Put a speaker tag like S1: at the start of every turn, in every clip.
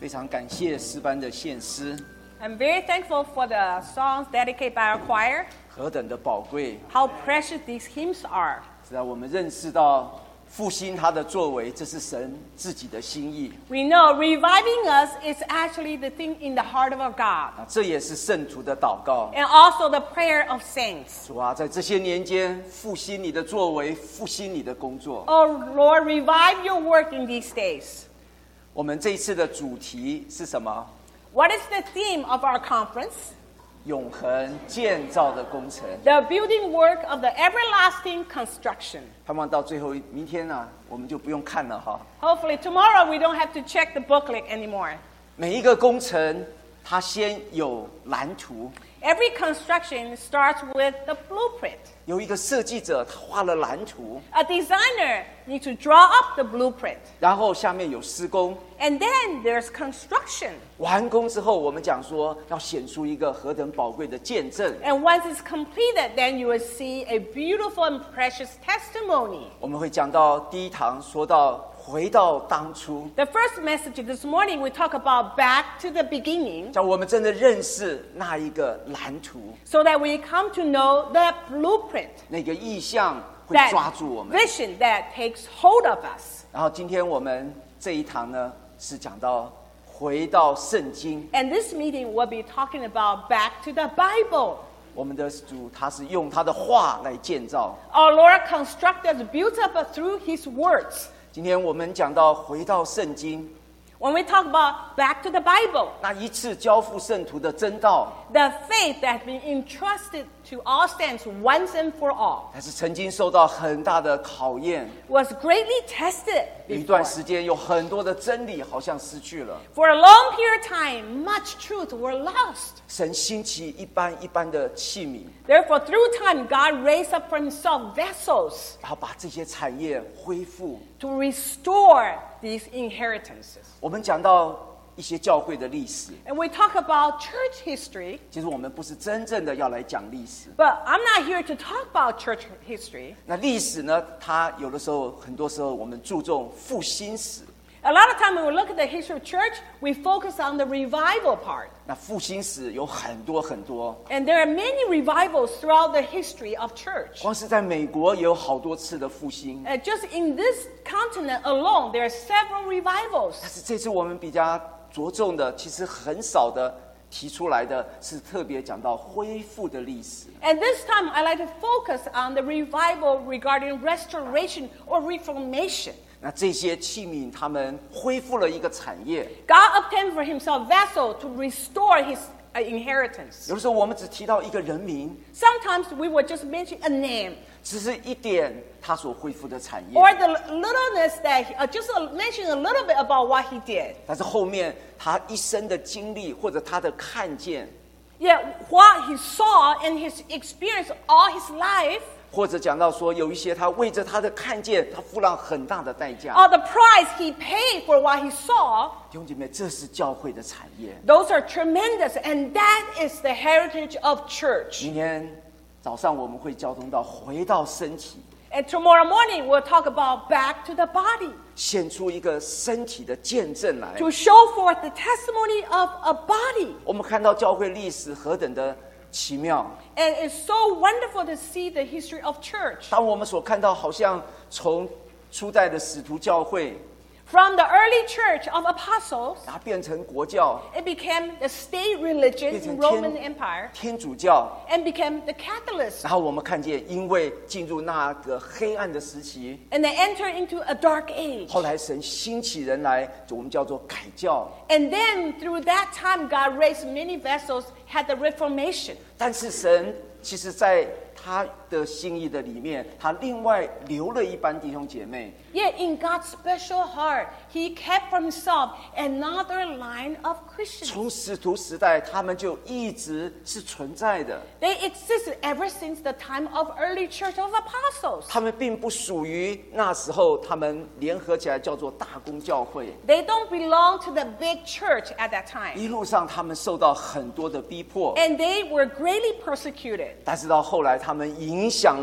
S1: 非常感谢诗班的献诗，
S2: I'm very thankful for the songs dedicated by our choir.
S1: 何等的宝贵！
S2: How precious these hymns are.
S1: 是让我们认识到复兴他的作为，这是神自己的心意。
S2: We know reviving us is actually the thing in the heart of our God.
S1: 这也是圣徒的祷告。
S2: And also the prayer of saints.
S1: 主啊，在这些年间复兴你的作为，复兴你的工作。
S2: Oh Lord, revive your work in these days.
S1: 我们这一次的主题是什么？
S2: What is the theme of our conference?
S1: 永恒建造的工程。
S2: The building work of the everlasting construction.
S1: 盼望到最后明天呢、我们就不用看了哈。
S2: Hopefully tomorrow we don't have to check the booklet anymore.
S1: 每一个工程，它先有蓝图，
S2: Every construction starts with the blueprint.
S1: 有一个设计者他画了蓝图，
S2: A designer needs to draw up the blueprint.
S1: 然后下面有施工，
S2: And then there's construction.
S1: 完工之后，我们讲说要显出一个何等宝贵的见证。
S2: And once it's completed, then you will see a beautiful and precious testimony.
S1: 我们会讲到第一堂说到回到当初，
S2: The first message this morning, we talk about back to the beginning
S1: 叫我们真的认识那一个蓝图，
S2: so that we come to know the blueprint,
S1: 那个意象会抓住我
S2: that
S1: 们。
S2: vision that takes hold of us.
S1: 然后今天我们这一堂呢是讲到回到圣经，
S2: And this meeting will be talking about back to the Bible.
S1: 我们的主他是用他的话来建造。
S2: Our Lord constructed us, built up us through His words.
S1: 今天我们讲到回到圣经，
S2: When we talk about back to the Bible,
S1: 那一次交付圣徒的真道，
S2: the faith that has been entrusted to all saints once and for all
S1: 还是曾经受到很大的考验。
S2: was greatly tested
S1: 有一段
S2: before.
S1: 时间，有很多的真理好像失去了。
S2: For a long period of time, much truth were lost.
S1: 神兴起一般一般的器皿，
S2: Therefore, through time, God raised up for Himself vessels
S1: 然后把这些产业恢复。
S2: to restore these inheritances.
S1: 我们讲到一些教会的历史，
S2: And we talk about church history,
S1: 其实我们不是真正的要来讲历史。
S2: but I'm not here to talk about church history.
S1: 那历史呢，它有的时候，很多时候我们注重复兴史。
S2: A lot of time when we look at the history of church, we focus on the revival part.
S1: 那复兴史有很多很多，
S2: And there are many revivals throughout the history of church.
S1: 光是在美国也有好多次的复兴。
S2: Just in this continent alone, there are several revivals.
S1: 但是这次我们比较着重的，其实很少的提出来的是特别讲到恢复的历史。
S2: And this time, I like to focus on the revival regarding restoration or reformation.
S1: 那这些器皿，他们恢复了一个产业。
S2: God obtained for Himself vessel to restore His inheritance.
S1: 有的时候我们只提到一个人名，
S2: Sometimes we would just mention a name
S1: 只是一点他所恢复的产业，
S2: or the littleness that just mention a little bit about what He did.
S1: 但是后面他一生的经历或者他的看见，
S2: Yet what He saw and His experience all His life,
S1: 或者讲到说有一些他为着他的看见，他付了很大的代价。
S2: or the price He paid for what He saw,
S1: 弟兄姐妹，这是教会的产业。
S2: those are tremendous, and that is the heritage of church.
S1: 明天早上我们会交通到回到身体，
S2: And tomorrow morning, we'll talk about back to the body
S1: 献出一个身体的见证来。
S2: to show forth the testimony of a body.
S1: 我们看到教会历史何等的奇妙。
S2: And it's so wonderful to see the history of church.
S1: 当我们所看到，好像从初代的使徒教会，
S2: From the early church of apostles,
S1: 然后变成国教，
S2: it became the state religion
S1: 变成
S2: in Roman Empire
S1: 天主教，
S2: and became the Catholics.
S1: 然后我们看见，因为进入那个黑暗的时期，
S2: And they entered into a dark age.
S1: 后来神兴起人来，我们叫做改教。
S2: And then through that time, God raised many vessels, had the Reformation.
S1: 但是神其实在他的心意的里面，他另外留了一班弟兄姐妹，
S2: Yet in God's special heart, He kept for Himself another line of Christians.
S1: 从使徒时代，他们就一直是存在的。
S2: They existed ever since the time of early church of apostles.
S1: 他们并不属于那时候他们联合起来叫做大公教会。
S2: They don't belong to the big church at that time.
S1: 一路上他们受到很多的逼迫，
S2: And they were greatly persecuted.
S1: 但是到后来他们影响了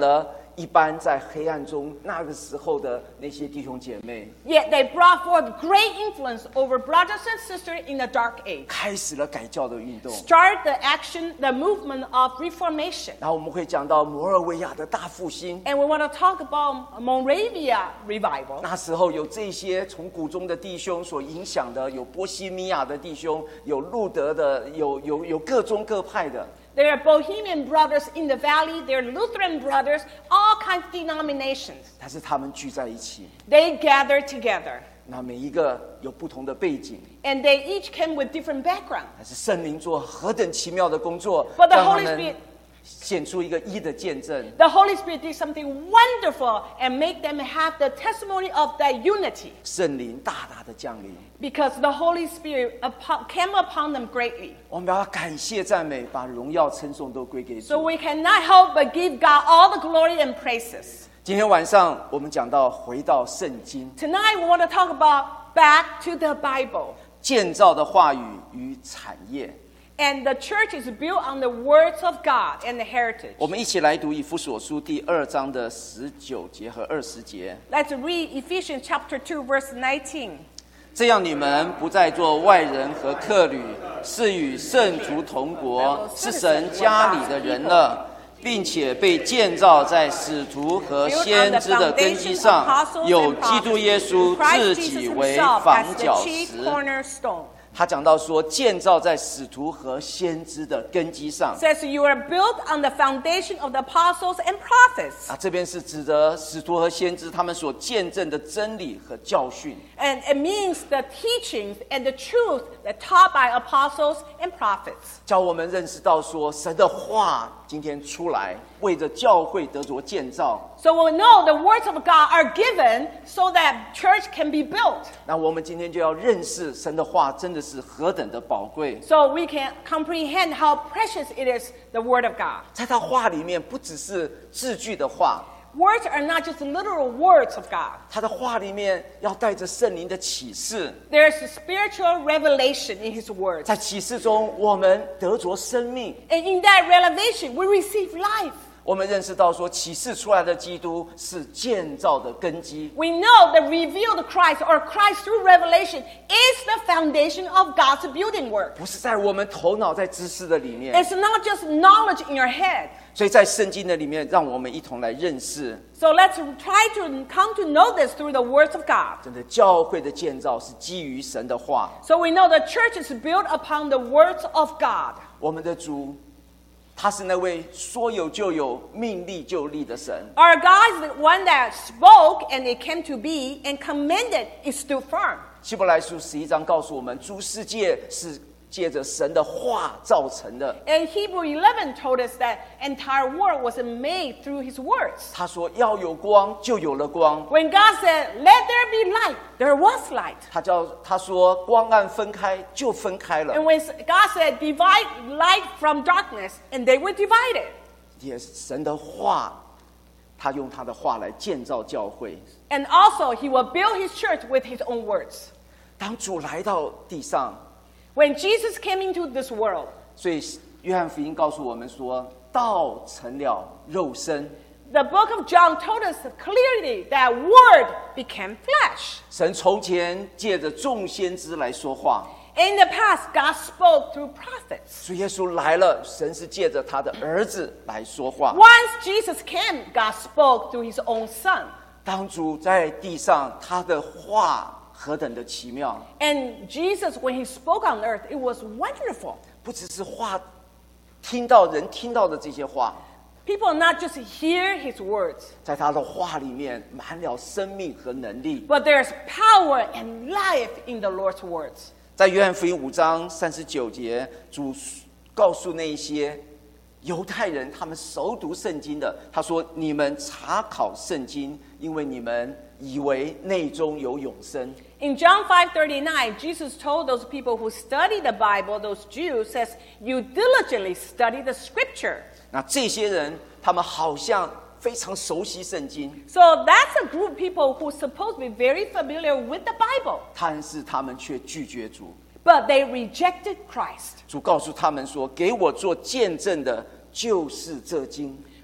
S1: 一般在黑暗中那个时候的那些弟兄姐妹，
S2: Yet they brought forth great influence over brothers and sisters in the dark age.
S1: 开始了改教的运动。
S2: Start the action, the movement of reformation.
S1: 然后我们会讲到摩尔维亚的大复兴，
S2: And we want to talk about Moravia revival.
S1: 那时候有这些从谷中的弟兄所影响的，有波西米亚的弟兄，有路德的，有各宗各派的。
S2: There are Bohemian brothers in the valley. There are Lutheran brothers, all kinds of denominations.
S1: 但是他们聚在一起，
S2: They gathered together.
S1: 那每一个有不同的背景，
S2: And they each came with different backgrounds.
S1: 但是圣灵做何等奇妙的工作，
S2: But the
S1: 让他
S2: Holy
S1: 们
S2: Spirit,
S1: 显出一个一的见证。
S2: the Holy Spirit did something wonderful and make them have the testimony of that unity.
S1: 圣灵大大的降临，
S2: Because the Holy Spirit came upon them greatly.
S1: 我们要感谢赞美，把荣耀称颂都归给
S2: So
S1: 主。
S2: we cannot help but give God all the glory and praises.
S1: 今天晚上我们讲到回到圣经，
S2: Tonight we want to talk about back to the Bible.
S1: 建造的话语与产业。
S2: And the church is built on the words of God and the heritage.
S1: 我们一起来读以弗所书第2章的19节和20节。
S2: Let's read Ephesians chapter 2, verse 19.
S1: 这样你们不再做外人和客旅，是与圣徒同国，是神家里的人了，并且被建造在使徒和先知的根基上，有基督耶稣自己为房角石。
S2: cornerstone.
S1: 他讲到说，建造在使徒和先知的根基上。
S2: Says you are built on the foundation of the apostles and prophets.
S1: 这边是指的使徒和先知他们所见证的真理和教训。
S2: And it means the teachings and the truth that taught by apostles and prophets.
S1: 教我们认识到说，神的话今天出来，为着教会得着建造。
S2: So we know the words of God are given so that church can be built.
S1: 那我们今天就要认识神的话真的是何等的宝贵。
S2: So we can comprehend how precious it is, the word of God.
S1: 在他话里面，不只是字句的话，
S2: Words are not just literal words of God.
S1: 他的话里面要带着圣灵的启示。
S2: There's a spiritual revelation in his words.
S1: 在启示中，我们得着生命。
S2: And in that revelation, we receive life.
S1: 我们认识到说，启示出来的基督是建造的根基。
S2: We know the revealed Christ or Christ through revelation is the foundation of God's building work.
S1: 不是在我们头脑在知识的里面，
S2: It's not just knowledge in your head.
S1: 所以在圣经的里面，让我们一同来认识，
S2: So let's try to come to know this through the words of God.
S1: 真的教会的建造是基于神的话。
S2: So we know the church is built upon the words of God.
S1: 我们的主，他是那位说有就有、命立就立的神。
S2: Our God is the one that spoke and it came to be and commanded it stood firm.
S1: 希伯来书11章告诉我们，诸世界是借着神的话造成的。
S2: And Hebrew 11 told us that entire world was made through his words.
S1: 他说要有光，就有了光。
S2: When God said, let there be light, there was light.
S1: 他说光暗分开，就分开了
S2: And。when God said, divide light from darkness, and they were divided.
S1: 也是神的话，他用他的话来建造教会。
S2: And also, he will build his church with his own words.
S1: 当主来到地上，
S2: When Jesus came into this world,
S1: 所以约翰福音告诉我们说，道成了肉身。
S2: the book of John told us clearly that word became flesh.
S1: 神从前借着众先知来说话，
S2: In the past, God spoke through prophets.
S1: 主耶稣来了，神是借着他的儿子来说话。
S2: Once Jesus came, God spoke through his own son.
S1: 当主在地上，他的话何等的奇妙！
S2: And Jesus, when he spoke on earth, it was wonderful.
S1: 不只是话，听到人听到的这些话，
S2: People not just hear his words,
S1: 在他的话里面满了生命和能力。
S2: but there's power and life in the Lord's words.
S1: 在约翰福音5章39节，主告诉那些犹太人，他们熟读圣经的，他说：“你们查考圣经，因为你们以为内中有永生。”
S2: In John 5:39, Jesus told those people who study the Bible, those Jews, says, you diligently study the scripture.
S1: 那这些人，他们好像非常熟悉圣经，
S2: So that's a group of people who's supposed to be very familiar with the Bible,
S1: 但是他们却拒绝主。
S2: but they rejected Christ.
S1: 主告诉他们说：“给我做见证的，就是这经。”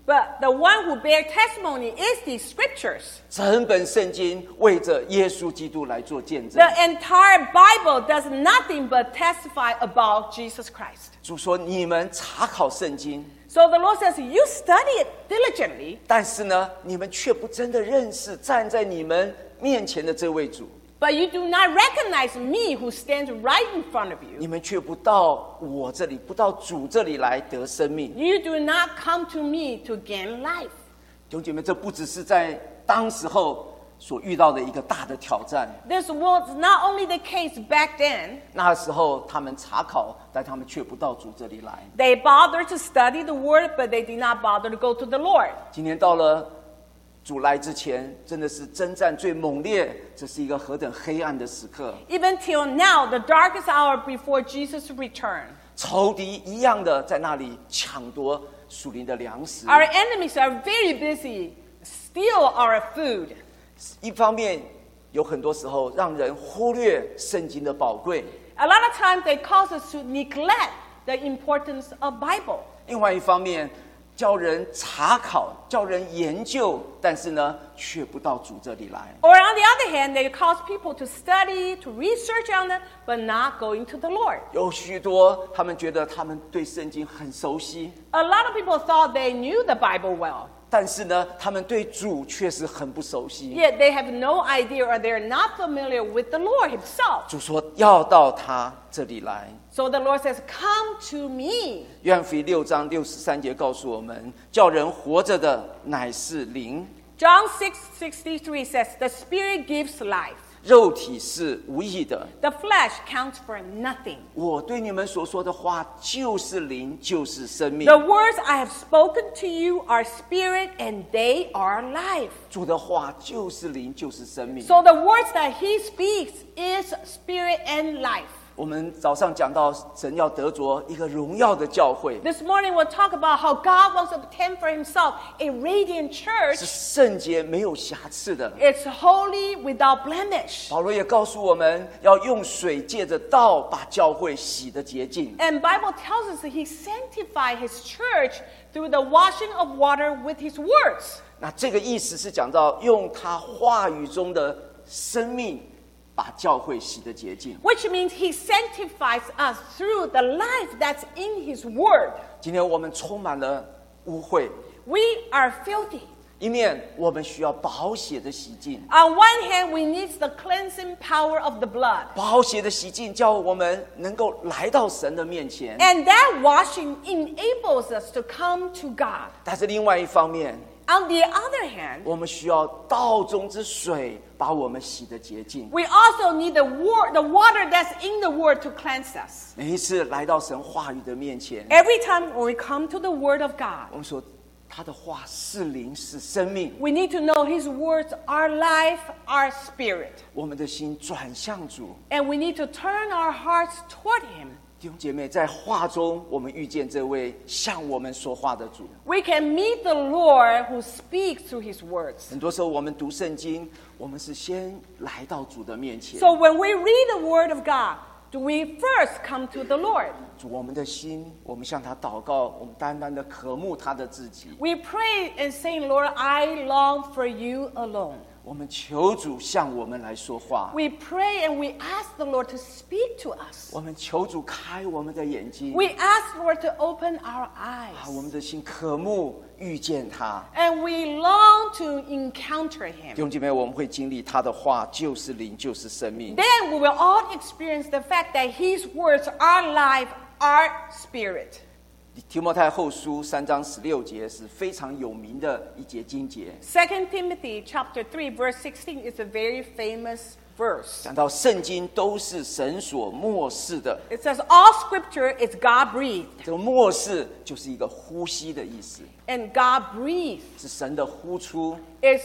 S2: But the one who bear testimony is these scriptures.
S1: 整本圣经为着耶稣基督来做见证。
S2: The entire Bible does nothing but testify about Jesus Christ.
S1: 主说：“你们查考圣经，
S2: So the Lord says, you study it diligently,
S1: 但是呢，你们却不真的认识站在你们面前的这位主，
S2: but you do not recognize me who stands right in front of you.
S1: 你们却不到我这里，不到主这里来得生命。”
S2: You do not come to me to gain life.
S1: 弟兄姐妹，这不只是在当时候所遇到的一个大的挑战。
S2: This was not only the case back then.
S1: 那时候他们查考，但他们却不到主这里来。
S2: They bothered to study the word, but they did not bother to go to the Lord.
S1: 今天到了主来之前，真的是征战最猛烈，这是一个何等黑暗的时刻。
S2: Even till now, the darkest hour before Jesus' return.
S1: 仇敌一样的在那里抢夺属灵的粮食。
S2: Our enemies are very busy, steal our food.
S1: 一方面，有很多时候让人忽略圣经的宝贵；
S2: A lot of times they cause us to neglect the importance of Bible.
S1: 另外一方面，叫人查考，叫人研究，但是呢，却不到主这里来。
S2: Or on the other hand, they cause people to study, to research on it, but not going to the Lord.
S1: 有许多他们觉得他们对圣经很熟悉，
S2: A lot of people thought they knew the Bible well,
S1: 但是呢，他们对主确实很不熟悉。
S2: yet they have no idea or they're not familiar with the Lord himself.
S1: 主说要到他这里来。
S2: So the Lord says, come to me.
S1: 约翰福音6章63节告诉我们，叫人活着的乃是灵，
S2: John 6:63 says, the Spirit gives life.
S1: 肉体是无益的。
S2: The flesh counts for nothing.
S1: 我对你们所说的话就是灵，就是生命。
S2: The words I have spoken to you are spirit and they are life.
S1: 主的话就是灵，就是生命。
S2: So the words that he speaks is spirit and life.
S1: 我们早上讲到，神要得着一个荣耀的教会，
S2: This morning we'll talk about how God wants to obtain for himself a radiant
S1: 是
S2: church.
S1: 圣洁没有瑕疵的。
S2: It's holy without blemish.
S1: 保罗也告诉我们要用水借着道把教会洗得洁净。
S2: And Bible tells us that he sanctified his church through the washing of water with his words.
S1: 那这个意思是讲到用他话语中的生命把教会洗得洁净。
S2: Which means he sanctifies us through the life that's in his word.
S1: 今天我们充满了污秽，
S2: We are filthy.
S1: 一面我们需要宝血的洗净，
S2: On one hand, we need the cleansing power of the blood.
S1: 宝血的洗净叫我们能够来到神的面前。
S2: And that washing enables us to come to God.
S1: 但是另外一方面，
S2: On the other hand,
S1: 我们需要道中之水把我们洗得洁净。
S2: we also need the water that's in the word to cleanse us.
S1: 每一次来到神话语的面前，
S2: Every time when we come to the word of God,
S1: 我们说他的话是灵是生命，
S2: we need to know his words are life, are spirit.
S1: 我们的心转向主。
S2: And we need to turn our hearts toward him.
S1: 弟兄姐妹，在话中我们遇见这位向我们说话的主。
S2: We can meet the Lord who speaks through his words.
S1: 很多时候我们读圣经，我们是先来到主的面前。
S2: So when we read the word of God, do we first come to the Lord?
S1: 主，我们的心，我们向他祷告，我们单单的渴慕他的自己。
S2: We pray and say, Lord, I long for you alone.
S1: 我们求主向我们来说话。
S2: We pray and we ask the Lord to speak to us.
S1: 我们求主开我们的眼睛，
S2: We ask Lord to open our
S1: 我们
S2: eyes.
S1: 的心渴慕遇见他。
S2: And we long to encounter
S1: 弟
S2: him.
S1: 兄姐妹，我们会经历他的话就是灵，就是生命。
S2: Then we will all experience the fact that his words are life, are spirit.
S1: 提摩太后书3章16节是非常有名的一节经节，
S2: 2 Timothy chapter 3 verse 16 is a very famous verse.
S1: 讲到圣经都是神所默示的。
S2: It says all scripture is God breathed.
S1: 这个默示就是一个呼吸的意思，
S2: And God breathed
S1: 是神的呼出。
S2: is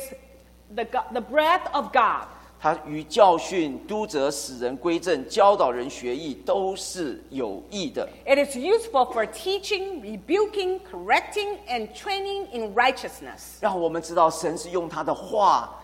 S2: the breath of God.
S1: 他于教训、督责、使人归正、教导人学艺，都是有益的。
S2: It is useful for teaching, rebuking, correcting, and training in righteousness.
S1: 让我们知道神是用他的话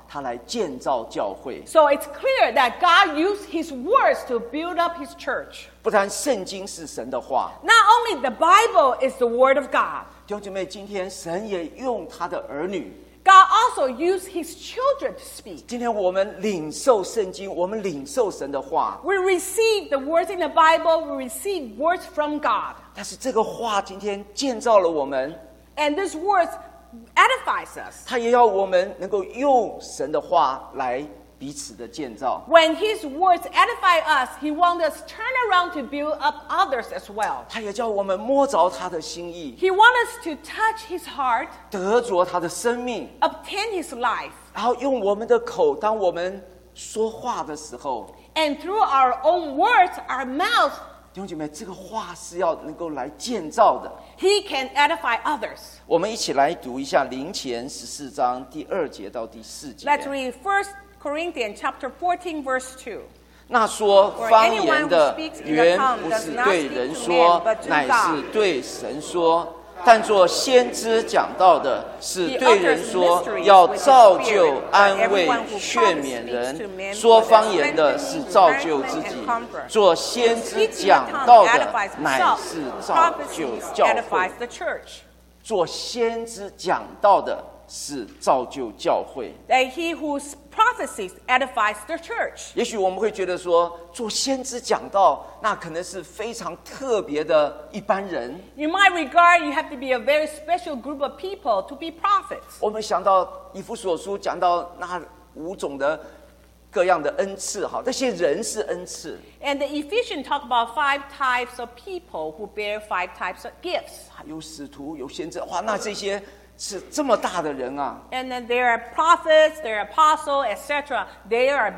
S1: 他来建造教会。
S2: So it's clear that God used His words to build up His church.
S1: 不然圣经是神的话，
S2: Not only the Bible is the Word of God,
S1: 弟兄姐妹，今天神也用他的儿女。
S2: God also used His children to speak.
S1: 今天我们领受圣经，我们领受神的话，
S2: We receive the words in the Bible, we receive words from God.
S1: 但是这个话今天建造了我们，
S2: And these words edifies us.
S1: 他也要我们能够用神的话来彼此的建造。
S2: When His words edify us, He wants us to turn around to build up others as well.
S1: 他也叫我们摸着他的心意，
S2: He wants us to touch His heart,
S1: 得着他的生命，
S2: obtain His life.
S1: 然后用我们的口，当我们说话的时候，
S2: And through our own words, our mouth,
S1: 弟兄姐妹，这个话是要能够来建造的。
S2: He can edify others.
S1: 我们一起来读一下林前14章第2节到第4节。
S2: Let's read 1 Corinthians chapter 14, verse 2.
S1: 那说方言的，原不是对人说，乃是对神说。但做先知讲道的，是对人说，要造就、安慰、劝勉人；说方言的，是造就自己；做先知讲道的，乃是造就教会。做先知讲道的，是造就教会。
S2: That he who prophesies edifies the church.
S1: 也许我们会觉得说，做先知讲道，那可能是非常特别的一般人。
S2: You might regard you have to be a very special group of people to be prophets.
S1: 我们想到以弗所书讲到那5种的各样的恩赐，好，那些人是恩赐。
S2: And the Ephesians talk about 5 types of people who bear 5 types of gifts.
S1: 有使徒，有先知，哇，那这些是这么大的人啊！
S2: And then there are prophets, there are apostles, etc. They are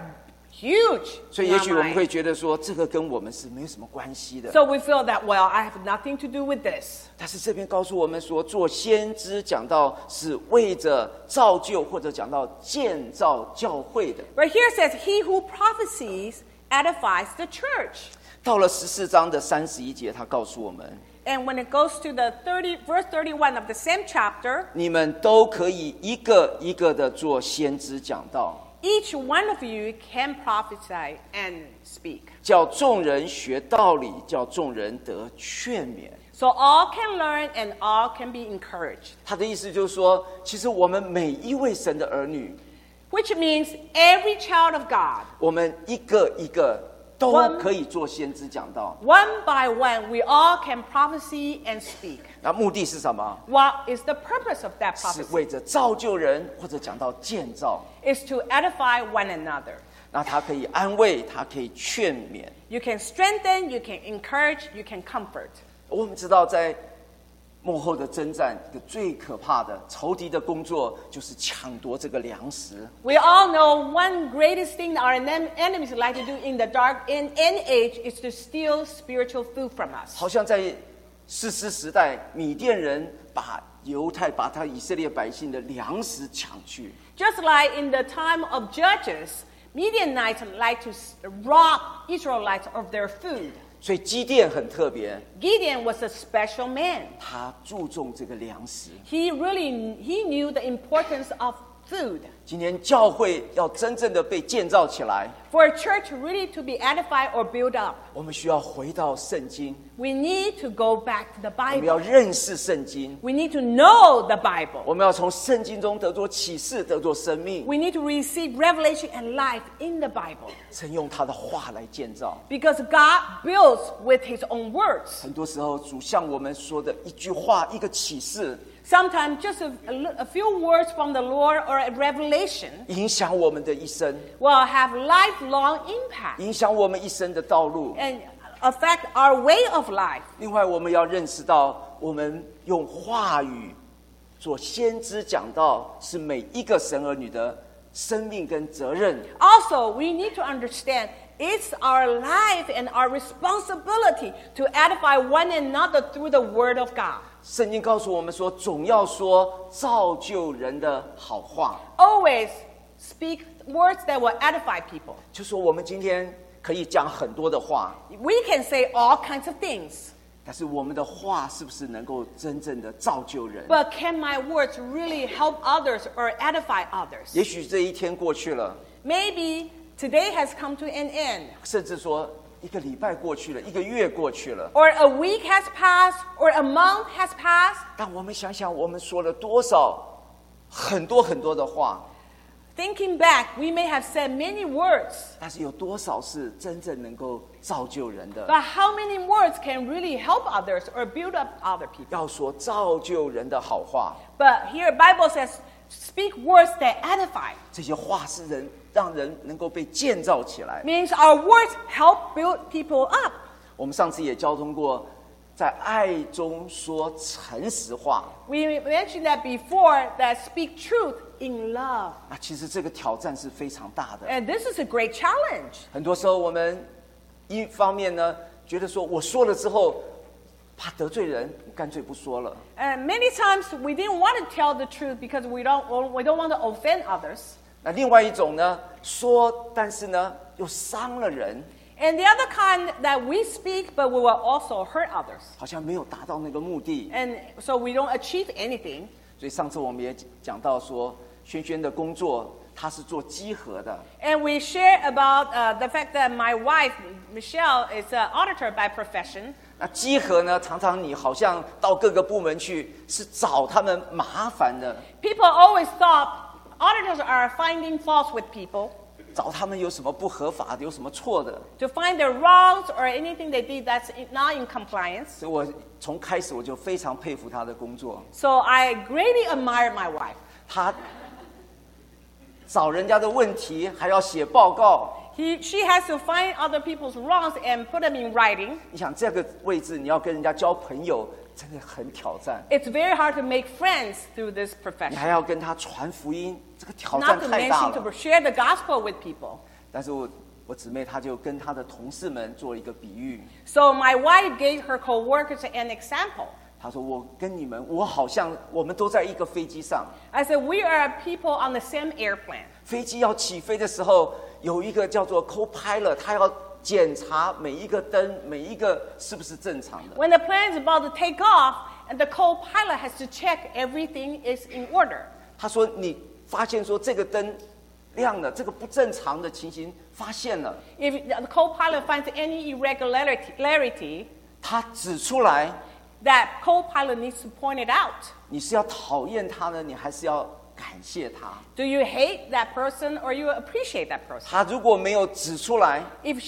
S2: huge.
S1: 所以也许我们会觉得说，这个跟我们是没有什么关系的。
S2: So we feel that, well, I have nothing to do with this.
S1: 但是这边告诉我们说，做先知讲到是为着造就或者讲到建造教会的。
S2: But here it says, he who prophesies edifies the church.
S1: 到了14章的31节，他告诉我们，
S2: And when it goes to the verse 31 of the same chapter,
S1: 你们都可以一个一个的做先知讲道，
S2: each one of you can prophesy and speak.
S1: 叫众人学道理，叫众人得劝勉。
S2: So all can learn and all can be encouraged.
S1: 他的意思就是说，其实我们每一位神的儿女，
S2: Which means every child of God,
S1: 我们一个一个都可以做先知讲道。
S2: one by one, we all can prophesy and speak.
S1: 那目的是什么？
S2: What is the purpose of that
S1: 是
S2: prophecy?
S1: 为着造就人，或者讲到建造。
S2: Is to edify one another.
S1: 那他可以安慰，他可以劝勉。
S2: You can strengthen, you can encourage, you can comfort.
S1: 我们知道，在幕后的征战，一个最可怕的仇敌的工作，就是抢夺这个粮食。
S2: We all know one greatest thing that our enemies like to do in the dark end age is to steal spiritual food from us.
S1: 好像在士师时代，米甸人把他以色列百姓的粮食抢去。
S2: Just like in the time of Judges, Midianites like to rob Israelites of their food.
S1: 所以基甸很特别，
S2: Gideon was a special man.
S1: 他注重这个粮食。
S2: He knew the importance of food.
S1: 今天教会要真正的被建造起来，
S2: For a church really to be edified or built up,
S1: 我们需要回到圣经，
S2: we need to go back to the
S1: 我们要
S2: Bible.
S1: 认识圣经，
S2: We need to know the Bible.
S1: 我们要从圣经中得着启示，得着生命。
S2: We need to receive revelation and life in the Bible.
S1: 神用他的话来建造。
S2: Because God builds with His own words.
S1: 很多时候，主向我们说的一句话、一个启示，
S2: Sometimes just a few words from the Lord or a revelation
S1: 影响我们的一生，
S2: will have lifelong impact
S1: 影响我们一生的道路。
S2: and affect our way of life.
S1: 另外，我们要认识到，我们用话语做先知讲道，是每一个神儿女的生命跟责任。
S2: Also, we need to understand it's our life and our responsibility to edify one another through the Word of God.
S1: 圣经告诉我们说，总要说造就人的好话。
S2: Always speak words that will edify people.
S1: 就说我们今天可以讲很多的话，
S2: We can say all kinds of things,
S1: 但是我们的话是不是能够真正的造就人？
S2: But can my words really help others or edify others?
S1: 也许这一天过去了，
S2: Maybe today has come to an end,
S1: 甚至说一个礼拜过去了，一个月过去了。
S2: or a week has passed, or a month has passed.
S1: 但我们想想，我们说了多少很多很多的话，
S2: Thinking back, we may have said many words,
S1: 但是有多少是真正能够造就人的？
S2: but how many words can really help others or build up other people?
S1: 要说造就人的好话，
S2: But here Bible says, speak words that edify.
S1: 这些话是让人能够被建造起来。
S2: Means our words help build people up.
S1: 我们上次也交通过，在爱中说诚实话。
S2: We mentioned that before, that speak truth in love.
S1: 那其实这个挑战是非常大的。
S2: And this is a great challenge.
S1: 很多时候我们一方面呢，觉得说我说了之后怕得罪人，干脆不说了。
S2: And many times we didn't want to tell the truth because we don't want to offend others.
S1: 那另外一种呢，说但是呢又伤了人，
S2: And the other kind that we speak, but we will also hurt others.
S1: 好像没有达到那个目的。
S2: And so we don't achieve anything.
S1: 所以上次我们也讲到说，轩轩的工作他是做稽核的。
S2: And we share about the fact that my wife, Michelle, is an auditor by profession.
S1: 那稽核呢，常常你好像到各个部门去，是找他们麻烦的，
S2: People always thought auditors are finding faults with people,
S1: 找他们有什么不合法的，有什么错的。
S2: to find their wrongs or anything they did that's not in compliance.
S1: 所以我从开始我就非常佩服他的工作。
S2: So I greatly admire my wife.
S1: 他找人家的问题还要写报告，
S2: She has to find other people's wrongs and put them in writing.
S1: 你想这个位置你要跟人家交朋友，真的很挑战。
S2: It's very hard to make friends through this
S1: 你
S2: profession.
S1: 还要跟他传福音，这个挑战
S2: Not to
S1: 太大
S2: mention to
S1: 了。
S2: share the gospel with people.
S1: 但是我姊妹她就跟她的同事们做一个比喻，
S2: So my wife gave her co-workers an example.
S1: 她说我跟你们，我好像我们都在一个飞机上，
S2: I said, we are people on the same airplane.
S1: 飞机要起飞的时候，有一个叫做 co-pilot， 他要检查每一个灯，每一个是不是正常的。
S2: When the plane is about to take off, and the co-pilot has to check everything is in order.
S1: 他说你发现说这个灯亮了，这个不正常的情形发现了，
S2: If the co-pilot finds any irregularity,
S1: 他指出来，
S2: that co-pilot needs to point it out.
S1: 你是要讨厌他呢，你还是要感谢他？
S2: Do you hate that person or you appreciate that person?
S1: 他如果没有指出来，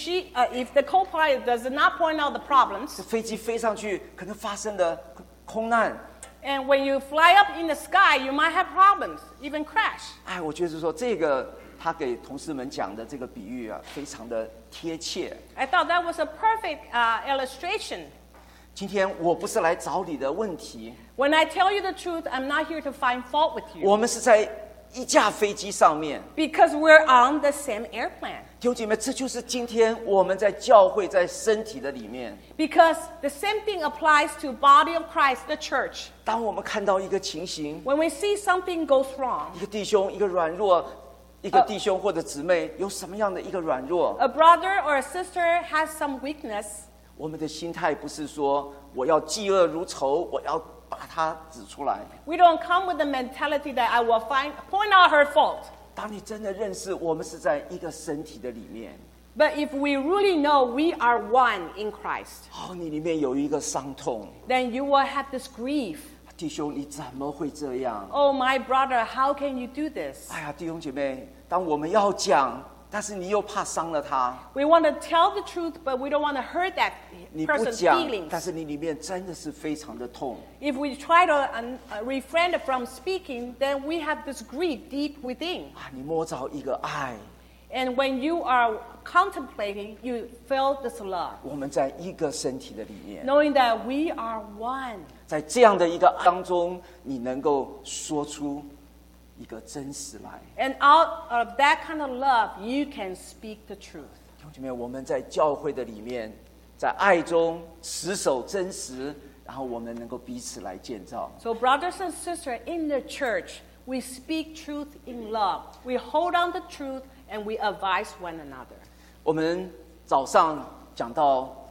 S2: If the co-pilot does not point out the problems,
S1: 这飞机飞上去可能发生了空难。
S2: and when you fly up in the sky, you might have problems, even crash.
S1: 哎，我觉得说这个他给同事们讲的这个比喻啊，非常的贴切。
S2: I thought that was a perfect illustration.
S1: 今天我不是来找你的问题，
S2: When I tell you the truth, I'm not here to find fault with
S1: 我
S2: you
S1: 们是在一架飞机上面。
S2: because we're on the same airplane.
S1: 弟兄姐妹，这就是今天我们在教会在身体的里面，
S2: Because the same thing applies to body of Christ, the church.
S1: 当我们看到一个情形，
S2: When we see something goes wrong,
S1: 一个弟兄一个软弱，一个弟兄或者姊妹有什么样的一个软弱，
S2: a brother or a sister has some weakness,
S1: 我们的心态不是说我要嫉恶如仇，我要把它指出来。
S2: we don't come with the mentality that I will point out her fault.
S1: 当你真的认识我们是在一个身体的里面，
S2: But if we really know we are one in Christ,
S1: 哦，你里面有一个伤痛，
S2: then you will have this grief.
S1: 弟兄你怎么会这样？
S2: Oh, my brother, how can you do this?
S1: 哎呀，弟兄姐妹，当我们要讲，但是你又怕伤了他，
S2: We want to tell the truth, but we don't want to hurt that
S1: 你不
S2: person's
S1: 讲，
S2: feelings.
S1: 但是你里面真的是非常的痛。
S2: If we try to refrain from speaking, then we have this grief deep within.
S1: 啊，你摸着一个爱，
S2: And when you are contemplating, you feel this love,
S1: 我们在一个身体的里面，
S2: knowing that we are one.
S1: 在这样的一个当中，你能够说出一个真实来。
S2: And out of that kind of love, you can speak the truth.
S1: 弟兄姐妹，我们在教会的里面，在爱中持守真实，然后我们能够彼此来建造。
S2: So brothers and sisters in the church, we speak truth in love. We hold on the truth and we advise one another.
S1: 我们早上讲到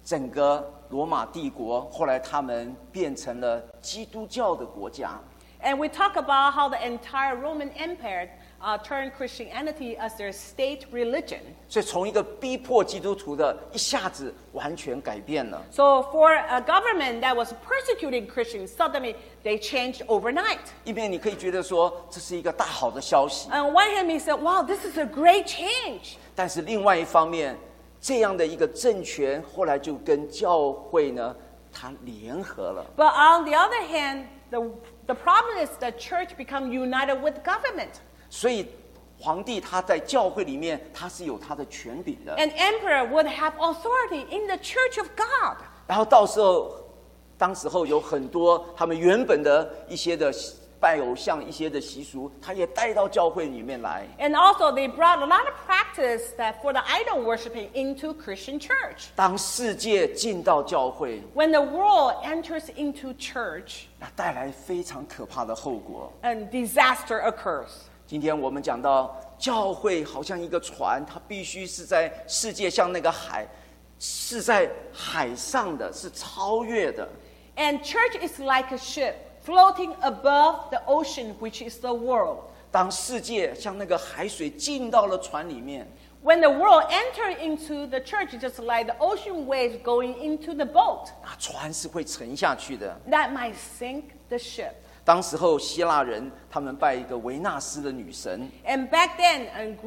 S1: 整个罗马帝国后来他们变成了基督教的国家。
S2: And we talk about how the entire Roman Empire turned Christianity as their state religion.
S1: 所以从一个逼迫基督徒的，一下子完全改变了。
S2: So for a government that was persecuting Christians, suddenly they changed overnight.
S1: 一边你可以觉得说这是一个大好的消息，
S2: On one hand, he said, wow, this is a great change.
S1: 但是另外一方面，这样的一个政权后来就跟教会呢，它联合了。
S2: But on the other hand, the problem is the church become united with government.
S1: 所以皇帝他在教会里面他是有他的权柄的。
S2: An emperor would have authority in the church of God.
S1: 然后当时候有很多他们原本的一些的拜偶像一些的习俗，他也带到教会里面来。
S2: And also they brought a lot of practice that for the idol worshiping into Christian church.
S1: 当世界进到教会，
S2: When the world enters into church,
S1: 那带来非常可怕的后果。
S2: and disaster occurs.
S1: 今天我们讲到教会好像一个船，它必须是在世界像那个海，是在海上的，是超越的。
S2: And church is like a ship floating above the ocean, which is the world.
S1: 当世界像那个海水进到了船里面，
S2: When the world enters into the church, just like the ocean waves going into the boat,
S1: 那船是会沉下去的。
S2: that might sink the ship.
S1: 当时候希腊人他们拜一个维纳斯的女神，
S2: And back then,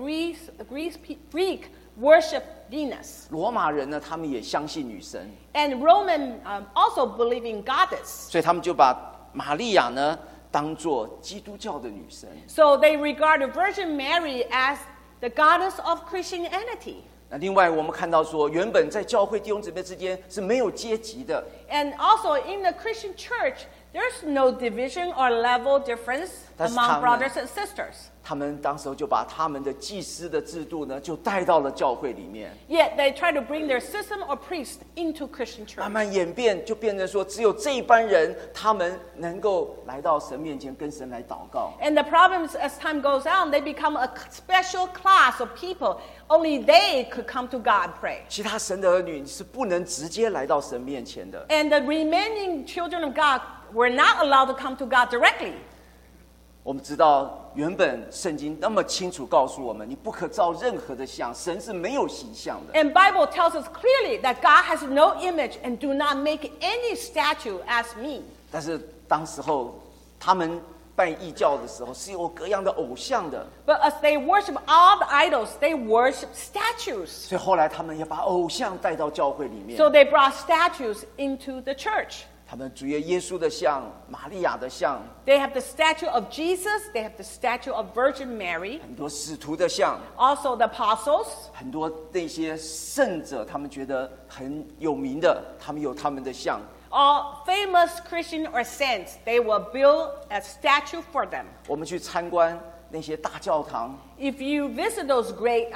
S2: Greek worship Venus.
S1: 罗马人呢，他们也相信女神，
S2: And Roman also believe in goddess.
S1: 所以他们就把玛利亚呢当作基督教的女神。
S2: So they regard the Virgin Mary as the goddess of Christianity.
S1: 那另外我们看到说，原本在教会弟兄姊妹之间是没有阶级的，
S2: And also in the Christian church, there's no division or level difference
S1: That's
S2: among
S1: common.
S2: brothers and sisters.
S1: 他们当时候就把他们的祭司的制度呢，就带到了教会里面，
S2: Yet they try to bring their system or priest into Christian
S1: 慢
S2: church.
S1: 慢演变，就变成说，只有这一班人，他们能够来到神面前，跟神来祷告。
S2: And the problems as time goes on, they become a special class of people. Only they could come to God and pray.
S1: 其他神的儿女是不能直接来到神面前的。
S2: And the remaining children of God were not allowed to come to God directly.
S1: 我们知道，原本圣经那么清楚告诉我们，你不可造任何的像，神是没有形象的。
S2: And Bible tells us clearly that God has no image and do not make any statue as me.
S1: 但是当时候他们拜异教的时候，是有各样的偶像的，
S2: But as they worship all the idols, they worship statues.
S1: 所以后来他们也把偶像带到教会里面。
S2: So they brought statues into the church.
S1: 他们主耶稣的像、玛利亚的像、
S2: They have the statue of Jesus, they have the statue of Virgin Mary,
S1: 很多使徒的像、
S2: also the apostles,
S1: 很多那些圣者，他们觉得很有名的，他们有他们的像。
S2: all famous Christian or saints, they will build a statue for them.
S1: 我们去参观那些大教堂，
S2: If you visit those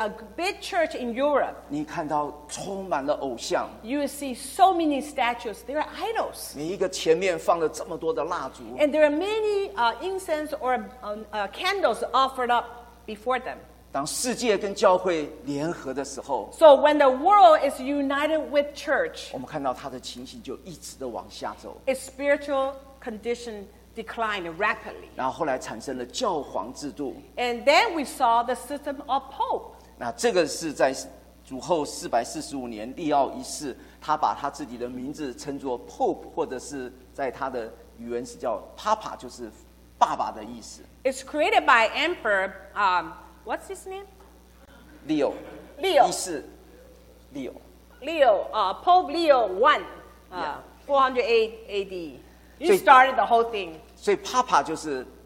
S2: big church in Europe,
S1: 你看到充满了偶像，
S2: you will see so many statues. They're idols.
S1: 每一个前面放了这么多的蜡烛，
S2: And there are many incense or candles offered up before them.
S1: 当世界跟教会联合的时候，
S2: So when the world is united with church,
S1: 我们看到他的情形就一直的往下走，
S2: its spiritual condition declined rapidly.
S1: 然后后来产生了教皇制度。
S2: And then we saw the system of pope.
S1: 那这个是在主后445年利奥一世，他把他自己的名字称作 Pope， 或者是在他的语文是叫 Papa， 就是爸爸的意思。
S2: It's created by Emperor, what's his name?
S1: Leo
S2: Leo.
S1: 一世 Leo。
S2: Pope Leo I,
S1: Yeah.
S2: 408 AD. He
S1: So-
S2: started the whole thing.
S1: 所以 Papa 就是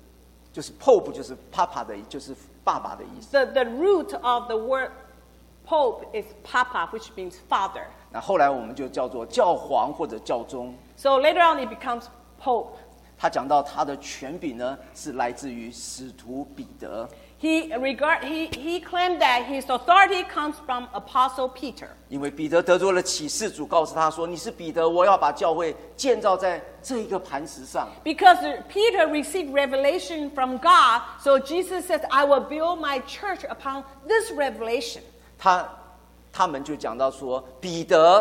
S1: Pope， 就是 Papa 的，就是爸爸的意思。
S2: The root of the word Pope is Papa, which means father.
S1: 那后来我们就叫做教皇或者教宗。
S2: So later on it becomes Pope.
S1: 他讲到他的权柄呢，是来自于使徒彼得，
S2: He claimed that his authority comes from Apostle Peter.
S1: 因为彼得得着了启示，主告诉他说：“你是彼得，我要把教会建造在这一个磐石上。”
S2: Because Peter received revelation from God, so Jesus says, I will build my church upon this revelation.
S1: 他们就讲到说，彼得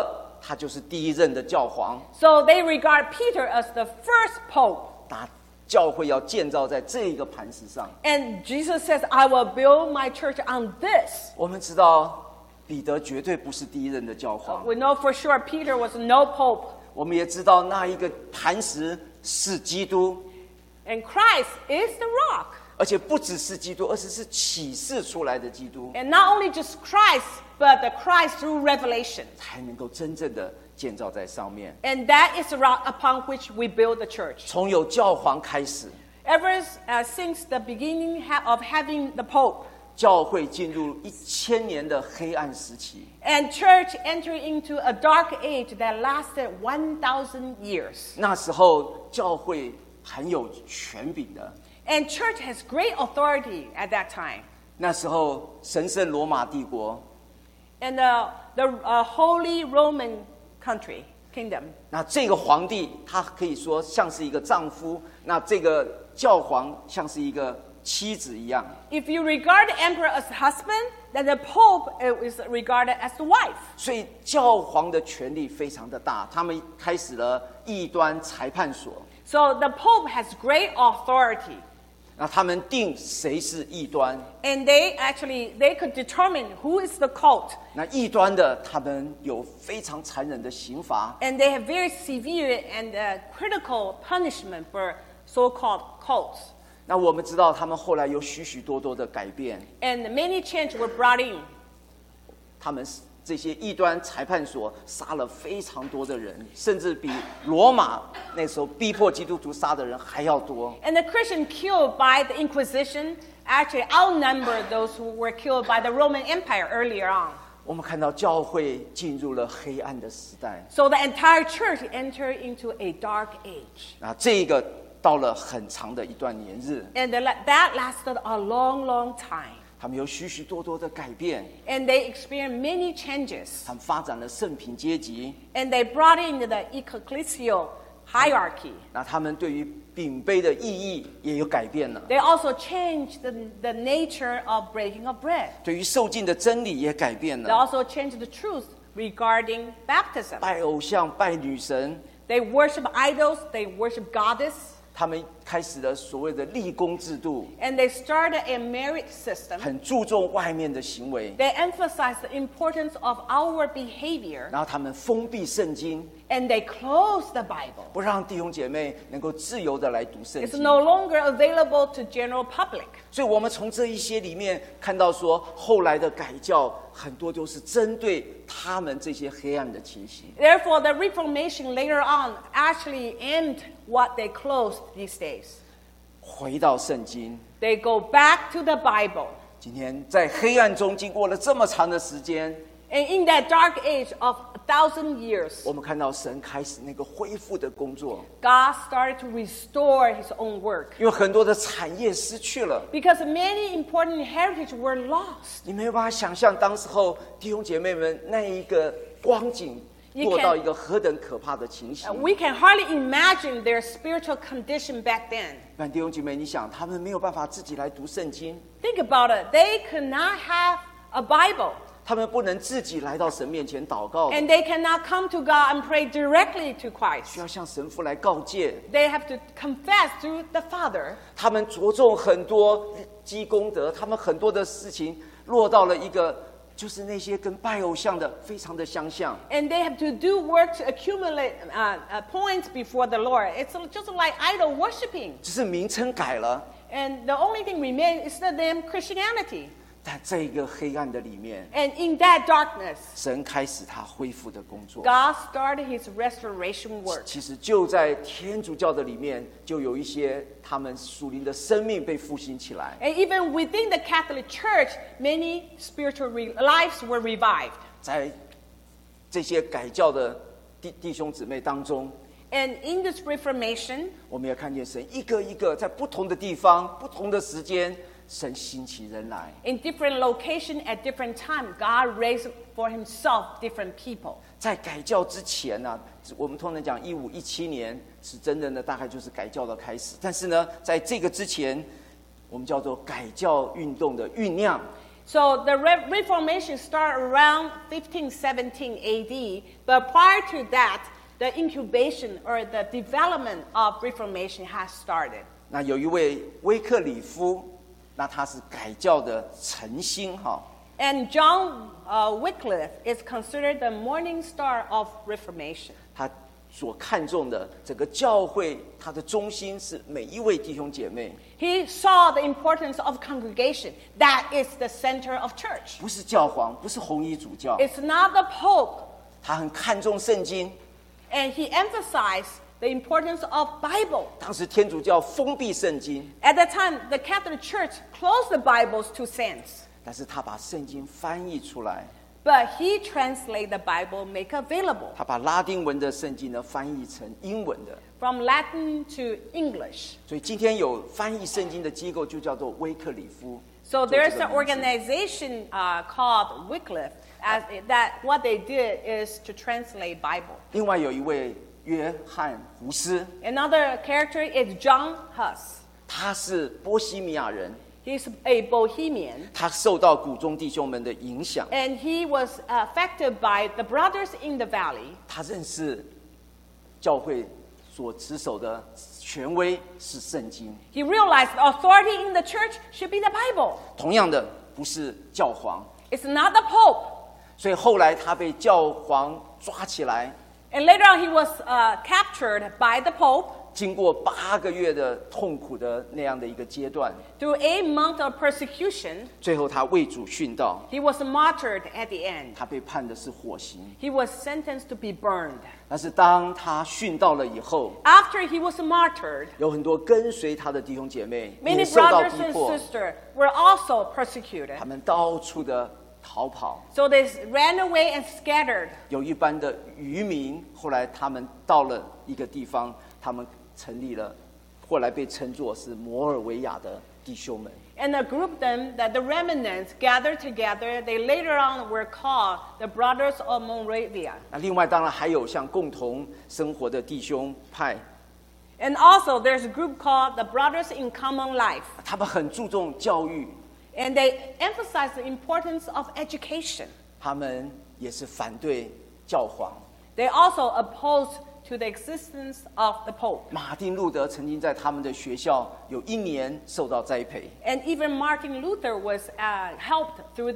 S1: 他就是第一任的教皇。
S2: So they regard Peter as the first pope.
S1: 那教会要建造在这个磐石上。
S2: And Jesus says, I will build my church on this.
S1: 我们知道彼得绝对不是第一任的教皇，
S2: We know for sure Peter was no pope.
S1: 我们也知道那一个磐石是基督，
S2: And Christ is the rock.
S1: 而且不只是基督，而是启示出来的基督，
S2: And not only just Christ, but the Christ through revelation.
S1: 才能够真正的建造在上面。
S2: And that is the rock upon which we build the church.
S1: 从有教皇开始，
S2: Ever since the beginning of having the Pope,
S1: 教会进入1000年的黑暗时期。
S2: and church entered into a dark age that lasted 1,000 years.
S1: 那时候教会很有权柄的，
S2: And church has great authority at that time.
S1: 那时候神圣罗马帝国，
S2: And the Holy Roman kingdom.
S1: 那这个皇帝他可以说像是一个丈夫，那这个教皇像是一个妻子一样。
S2: If you regard the emperor as the husband, then the Pope is regarded as the wife.
S1: 所以教皇的权力非常的大，他们开始了异端裁判所。
S2: So the Pope has great authority.
S1: 那他们定谁是异端，
S2: And they could determine who is the cult.
S1: 那异端的他们有非常残忍的刑罚。
S2: And they have very severe and critical punishment for so-called cults.
S1: 那我们知道他们后来有许许多多的改变，
S2: And many changes were brought in.
S1: 他们这些异端裁判所杀了非常多的人，甚至比罗马那时候逼迫基督徒杀的人还要多。
S2: And the Christian killed by the Inquisition actually outnumbered those who were killed by the Roman Empire earlier on.
S1: 我们看到教会进入了黑暗的时代，
S2: So the entire church entered into a dark age.
S1: 那这个到了很长的一段年日，
S2: And that lasted a long, long time.
S1: 他们有许许多多的改变，
S2: And they experienced many changes.
S1: 他们发展了圣品阶级，
S2: And they brought in the ecclesial hierarchy.
S1: 那他们对于饼杯的意义也有改变了，
S2: They also changed the nature of breaking of bread.
S1: 对于受尽的真理也改变
S2: They
S1: 了，
S2: also changed the truth regarding baptism.
S1: 拜偶像、拜女神，
S2: They worship idols, they worship goddess,
S1: 他们开始了所谓的立功制度，
S2: and they started a merit system.
S1: 很注重外面的行为，
S2: They emphasized the importance of our behavior,
S1: 然后他们封闭圣经，
S2: and they closed the Bible.
S1: 不让弟兄姐妹能够自由的来读圣
S2: It's
S1: 经。
S2: no longer available to general public.
S1: 所以我们从这一些里面看到说，后来的改教很多都是针对他们这些黑暗的情形。
S2: Therefore, the Reformation later on actually aimed what they closed these days.
S1: 回到圣经，
S2: They go back to the Bible.
S1: 今天在黑暗中经过了这么长的时间，
S2: And in that dark age of 1,000 years,
S1: 我们看到神开始那个恢复的工作，
S2: God started to restore his own work.
S1: 因为很多的产业失去了，
S2: Because many important heritage were lost.
S1: 你没有办法想象当时候弟兄姐妹们那一个光景
S2: You
S1: 落
S2: can-
S1: 到一个何等可怕的情形。
S2: We can hardly imagine their spiritual condition back then.
S1: 但弟兄姐妹，你想他们没有办法自己来读圣经，
S2: Think about it. They could not have a Bible.
S1: 他们不能自己来到神面前祷告，
S2: And they cannot come to God and pray directly to
S1: 需
S2: Christ.
S1: 要向神父来告诫。
S2: They have to confess through the Father.
S1: 他们着重很多积功德，他们很多的事情落到了一个，就是那些跟拜偶像的非常的相像。
S2: And they have to do work to accumulate points before the Lord. It's just like idol worshiping.
S1: 只是名称改了，
S2: And the only thing remains is the name Christianity.
S1: 在这个黑暗的里面，
S2: And in that darkness,
S1: 神开始他恢复的工作。
S2: God started his restoration work.
S1: 其实就在天主教的里面，就有一些他们属灵的生命被复兴起来。
S2: And even within the Catholic Church, many spiritual lives were revived.
S1: 在这些改教的弟兄姊妹当中，
S2: And in this Reformation,
S1: 我们也看见神一个一个在不同的地方、不同的时间，神兴起人来。
S2: in different location at different time, God raised for himself different people.
S1: 在改教之前呢、我们通常讲1517年是真正的大概就是改教的开始。但是呢，在这个之前，我们叫做改教运动的酝酿。
S2: So the Reformation started around 1517 AD, but prior to that, the incubation or the development of Reformation has started.
S1: 那有一位威克里夫，那他是改教的晨星哈。
S2: And John Wycliffe is considered the morning star of Reformation.
S1: 他所看重的整个教会，它的中心是每一位弟兄姐妹。
S2: He saw the importance of congregation. That is the center of church.
S1: 不是教皇，不是红衣主教，
S2: It's not the Pope.
S1: 他很看重圣经。
S2: And he emphasized the importance of Bible.
S1: 当时天主教封闭圣经，
S2: At that time, the Catholic Church closed the Bibles to saints.
S1: 但是他把圣经翻译出来，
S2: But he translated the Bible, make available
S1: 他把拉丁文的圣经呢翻译成英文的。
S2: from Latin to English.
S1: 所以今天有翻译圣经的机构就叫做威克里夫。
S2: So
S1: 做这个
S2: there's an
S1: 名字
S2: organization called Wycliffe. That what they did is to translate Bible.
S1: 另外有一位约翰胡斯，
S2: Another character is John Huss.
S1: 他是波西米亚人，
S2: He's a Bohemian,
S1: 他受到古中弟兄们的影响，
S2: and he was affected by the brothers in the valley.
S1: 他认识教会所持守的权威是圣经。
S2: He realized the authority in the church should be the Bible.
S1: 同样的，不是教皇，
S2: It's not the Pope.
S1: 所以后来他被教皇抓起来，
S2: And later on, he was captured by the Pope
S1: 经过8个月的痛苦的那样的一个阶段，
S2: through 8 months of persecution.
S1: 最后他为主殉道，
S2: He was martyred at the end.
S1: 他被判的是火刑。
S2: He was sentenced to be burned.
S1: 但是当他殉道了以后，
S2: After he was martyred,
S1: 有很多跟随他的弟兄姐妹
S2: many
S1: 也受到
S2: brothers
S1: 逼
S2: and
S1: 迫，
S2: sisters were also persecuted.
S1: 他们到处的逃跑。
S2: So they ran away and scattered.
S1: 有一班的渔民，后来他们到了一个地方，他们成立了，后来被称作是摩尔维亚的弟兄们。
S2: And a group them that the remnants gathered together. They later on were called the Brothers of Moravia.
S1: 那另外当然还有像共同生活的弟兄派，
S2: And also there's a group called the Brothers in Common Life.
S1: 他们很注重教育，
S2: And they emphasize the importance of education.
S1: 他们也是反对教皇。
S2: They also oppose to the existence of the Pope.
S1: 马丁路德曾经在他们的学校有1年受到栽培，
S2: And even Martin Luther was helped through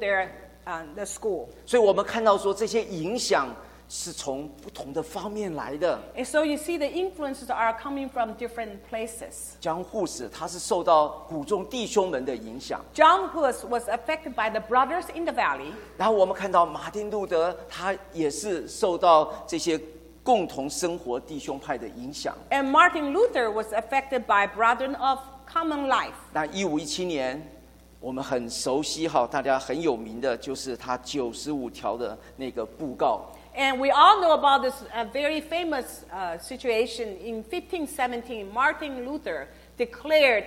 S2: the school.
S1: 所以我们看到说这些影响是从不同的方面来的。
S2: And so you see the influences are coming from different places.
S1: 江户使他是受到古中弟兄们的影响，
S2: John Hus was affected by the brothers in the valley.
S1: 然后我们看到马丁路德他也是受到这些共同生活弟兄派的影响。
S2: And Martin Luther was affected by Brethren of Common Life.
S1: 那1517年，我们很熟悉哈，大家很有名的就是他95条的那个布告。
S2: And we all know about this very famous situation. In 1517, Martin Luther declared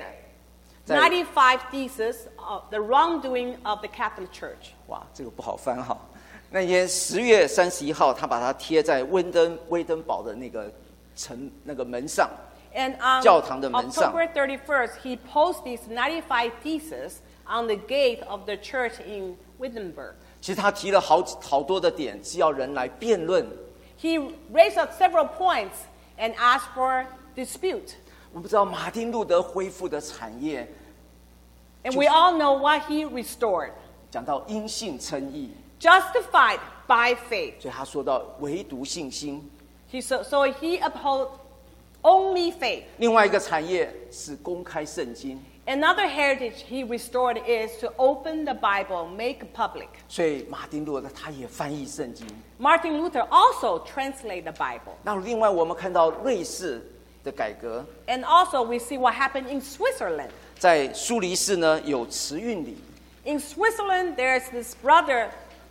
S2: 95 theses of the wrongdoing of the Catholic Church.
S1: 哇，这个不好翻哈。那天10月31号，他把它贴在威登堡的那个门上。
S2: And on
S1: 教堂的门上。
S2: October 31st, he posted these 95 theses on the gate of the church in Wittenberg.
S1: 其实他提了好多的点，是要人来辩论。
S2: He raised up several points and asked for dispute.
S1: 我们知道马丁路德恢复的产业，
S2: And we all know what he restored.
S1: 讲到因信称义，
S2: Justified by faith.
S1: 所以他说到唯独信心。
S2: So he upheld only faith.
S1: 另外一个产业是公开圣经，
S2: Another heritage he restored is to open the Bible, make it public.
S1: 所以马丁路德他也翻译圣经。
S2: Martin Luther also translated the Bible.
S1: 那另外我们看到瑞士的改革，
S2: And also we see what happened in Switzerland.
S1: 在苏黎世呢有慈运礼，
S2: In Switzerland, there's this brother,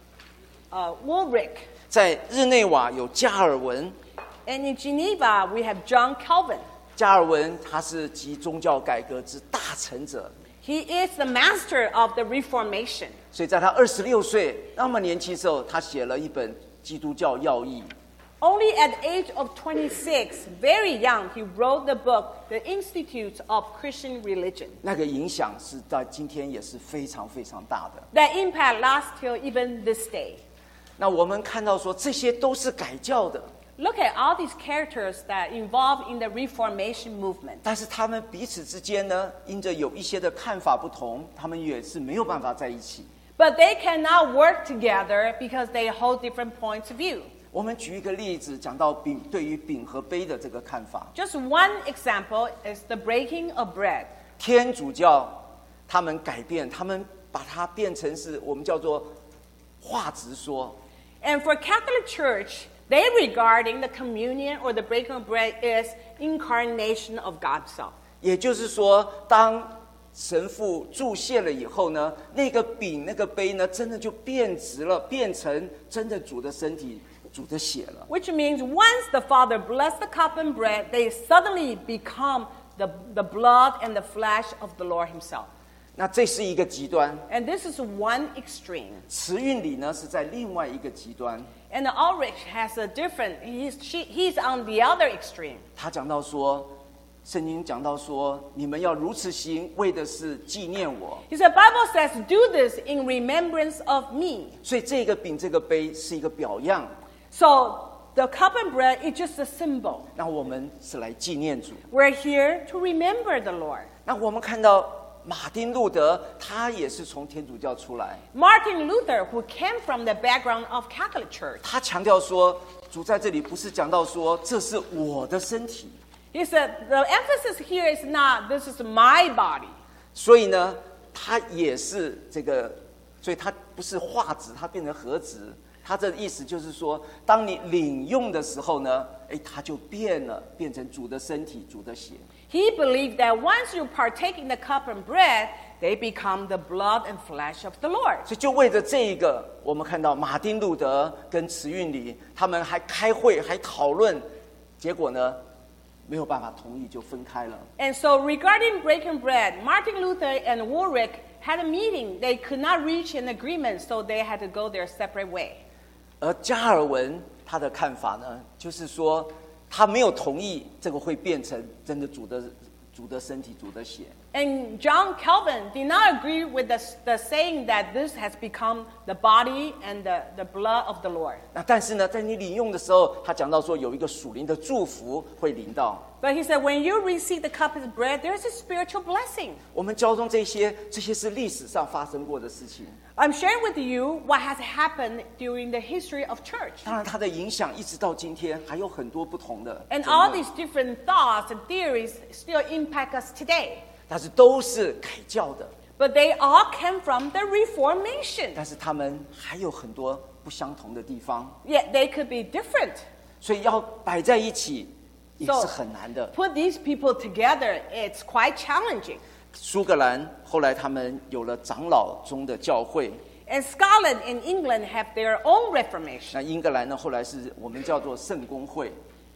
S2: Ulrich.
S1: 在日内瓦有加尔文。
S2: And in Geneva, we have John Calvin.
S1: 加尔文他是集宗教改革之大成者，
S2: He is the master of the Reformation.
S1: 所以在他26岁那么年轻的时候，他写了一本基督教要义。
S2: Only at the age of 26, very young, he wrote the book, The Institutes of Christian Religion.
S1: 那个影响是在今天也是非常非常大的。
S2: That impact lasts till even this day.
S1: 那我们看到说，这些都是改教的，
S2: Look at all these characters that involved in the Reformation movement.
S1: 但是他们彼此之间呢，因着有一些的看法不同，他们也是没有办法在一起。
S2: But they cannot work together because they hold different points of view.
S1: 我们举一个例子，讲到对于饼和杯的这个看法。
S2: Just one example is the breaking of bread.
S1: 天主教他们改变，他们把它变成是我们叫做话直说。
S2: And for Catholic Church, they regarding the communion or the breaking of bread is incarnation of God's self.
S1: 也就是说，当神父注谢了以后呢，那个饼那个杯呢，真的就变直了，变成真的主的身体。主的血了。
S2: Which means once the Father blessed the cup and bread, they suddenly become the blood and the flesh of the Lord himself.
S1: 那这是一个极端，
S2: And this is one extreme.
S1: 慈运理呢是在另外一个极端。
S2: And the Ulrich has a different, he's on the other extreme.
S1: 他讲到说，圣经讲到说，你们要如此行，为的是纪念我。
S2: He said, Bible says, do this in remembrance of me.
S1: 所以这个饼这个杯是一个表样。
S2: So the cup and bread is just a symbol.
S1: 那我们是来纪念主。
S2: We're here to remember the Lord.
S1: 那我们看到马丁路德，他也是从天主教出来，
S2: Martin Luther, who came from the background of Catholic Church,
S1: 他强调说，主在这里不是讲到说这是我的身体，
S2: he said, the emphasis here is not, this is my body.
S1: 所以呢，他也是这个，所以他不是化直，他变成合直。他的意思就是说，当你领用的时候呢，它就变了，变成主的身体、主的血。
S2: He believed that once you partake in the cup and bread, they become the blood and flesh of the Lord.
S1: 所以就为着这一个，我们看到马丁路德跟慈运理他们还开会，还讨论，结果呢，没有办法同意，就分开了。
S2: And so regarding breaking bread, Martin Luther and Ulrich had a meeting. They could not reach an agreement, so they had to go their separate way.
S1: 而加尔文他的看法呢，就是说他没有同意这个会变成真的主的身体、主的血。
S2: And John Calvin did not agree with the saying that this has become the body and the blood of the Lord.
S1: 那但是呢，在你领用的时候，他讲到说有一个属灵的祝福会临到。
S2: But he said, when you receive the cup and bread, there's a spiritual blessing.
S1: 我们教中这些是历史上发生过的事情。
S2: I'm sharing with you what has happened during the history of church.
S1: 当然，它的影响一直到今天还有很多不同的
S2: And
S1: 争
S2: all
S1: 论
S2: these different thoughts and theories still impact us today.
S1: 但是都是改教的，
S2: But they all came from the Reformation.
S1: 但是他们还有很多不相同的地方，
S2: Yet they could be different.
S1: 所以要摆在一起也
S2: So
S1: 是很难的。
S2: put these people together, it's quite challenging.
S1: 苏格兰后来他们有了长老宗的教会，
S2: And Scotland and England have their own Reformation.
S1: 那英格兰呢后来是我们叫做圣公会。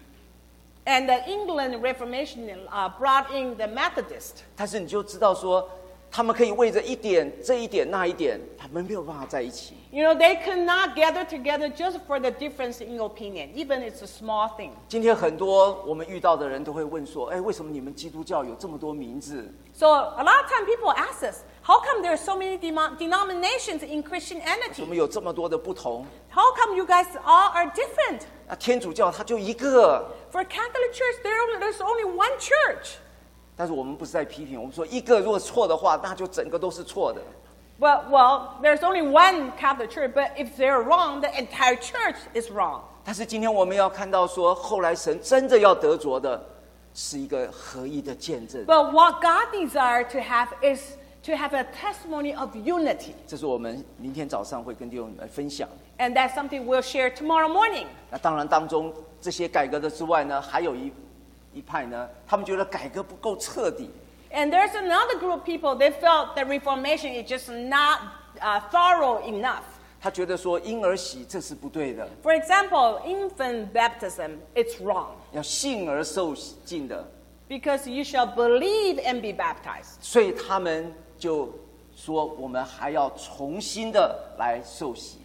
S2: And the England Reformation brought in the Methodist.
S1: 但是你就知道说，他们可以为着一点这一点那一点，他们没有办法在一起。
S2: You know, they could not gather together just for the difference in opinion, even it's a small thing.
S1: 今天很多我们遇到的人都会问说，为什么你们基督教有这么多名字？
S2: So a lot of time people ask us, how come there are so many denominations in
S1: 怎
S2: Christianity?
S1: 么有这么多的不同？
S2: How come you guys all are different?
S1: 那天主教它就一个，
S2: For Catholic Church, there's only one church.
S1: 但是我们不是在批评，我们说一个如果错的话，那就整个都是错的。
S2: Well, there's only one Catholic Church, but if they're wrong, the entire church is wrong.
S1: 但是今天我们要看到说，后来神真的要得着的，是一个合一的见证。
S2: But what God desires to have is to have a testimony of unity.
S1: 这是我们明天早上会跟弟兄们分享。
S2: And that's something we'll share tomorrow morning.
S1: 那当然当中这些改革的之外呢，还有一派呢，他们觉得改革不够彻底。
S2: And there's another group of people, they felt that Reformation is just not thorough enough.
S1: 他觉得说婴儿洗这是不对的，
S2: For example, infant baptism, it's wrong.
S1: 要信而受浸的，
S2: Because you shall believe and be baptized.
S1: 所以他们就说我们还要重新的来受洗。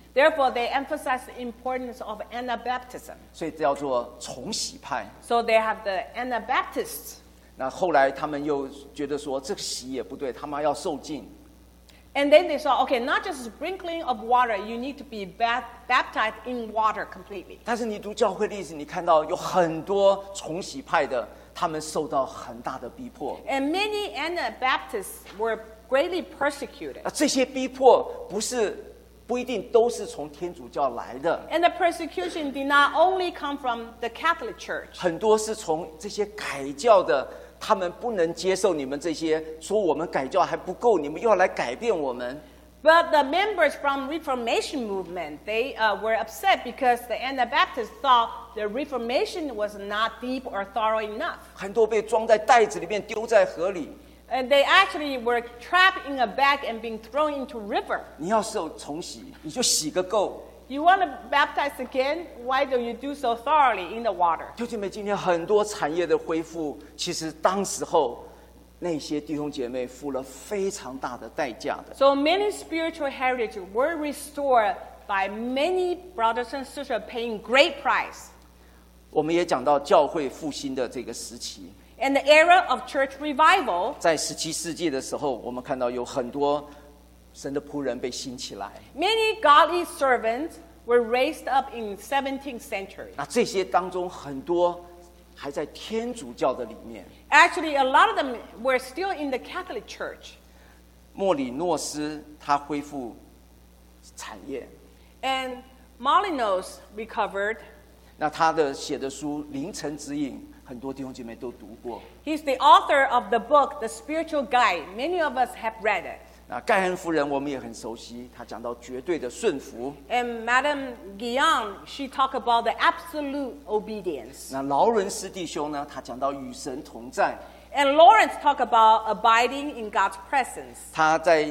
S2: Therefore, they emphasize the importance of Anabaptism.
S1: 所以叫做重洗派。
S2: So they have the Anabaptists.
S1: 那后来他们又觉得说这个洗也不对，他们要受浸。
S2: And then they saw, okay, not just sprinkling of water, you need to be baptized in water completely.
S1: 但是你读教会历史，你看到有很多重洗派的，他们受到很大的逼迫。
S2: And many Anabaptists were greatly persecuted.
S1: 这些逼迫不一定都是从天主教来的，
S2: And the persecution did not only come from the Catholic Church.
S1: 很多是从这些改教的，他们不能接受你们这些，说我们改教还不够，你们又要来改变我们。
S2: But the members from Reformation movement, they were upset because the Anabaptists thought the Reformation was not deep or thorough enough.
S1: 很多被装在袋子里面，丢在河里。
S2: And they actually were trapped in a bag and being thrown into river.
S1: 你要受重洗，你就洗个够。
S2: You want to baptize again? Why don't you do so thoroughly in the water?
S1: 弟兄姐妹，今天很多产业的恢复，其实当时候那些弟兄姐妹付了非常大的代价的。
S2: So many spiritual heritage were restored by many brothers and sisters paying great price.
S1: 我们也讲到教会复兴的这个时期，
S2: In the era of church revival,
S1: 在17世纪的时候，我们看到有很多神的仆人被兴起来。
S2: many godly servants were raised up in 17th century.
S1: 那这些当中很多还在天主教的里面。
S2: Actually, a lot of them were still in the Catholic Church.
S1: 莫里诺斯他恢复产业，
S2: And Molinos recovered.
S1: 那他的写的书《凌晨指引》，很多弟兄姐妹都读过。
S2: He's the author of the book, The Spiritual Guide. Many of us have read it.
S1: 那盖恩夫人我们也很熟悉，她讲到绝对的顺服。
S2: And Madame Guyon, she talked about the absolute obedience.
S1: 那劳伦斯弟兄呢，他讲到与神同在。
S2: And Lawrence talked about abiding in God's presence.
S1: 他在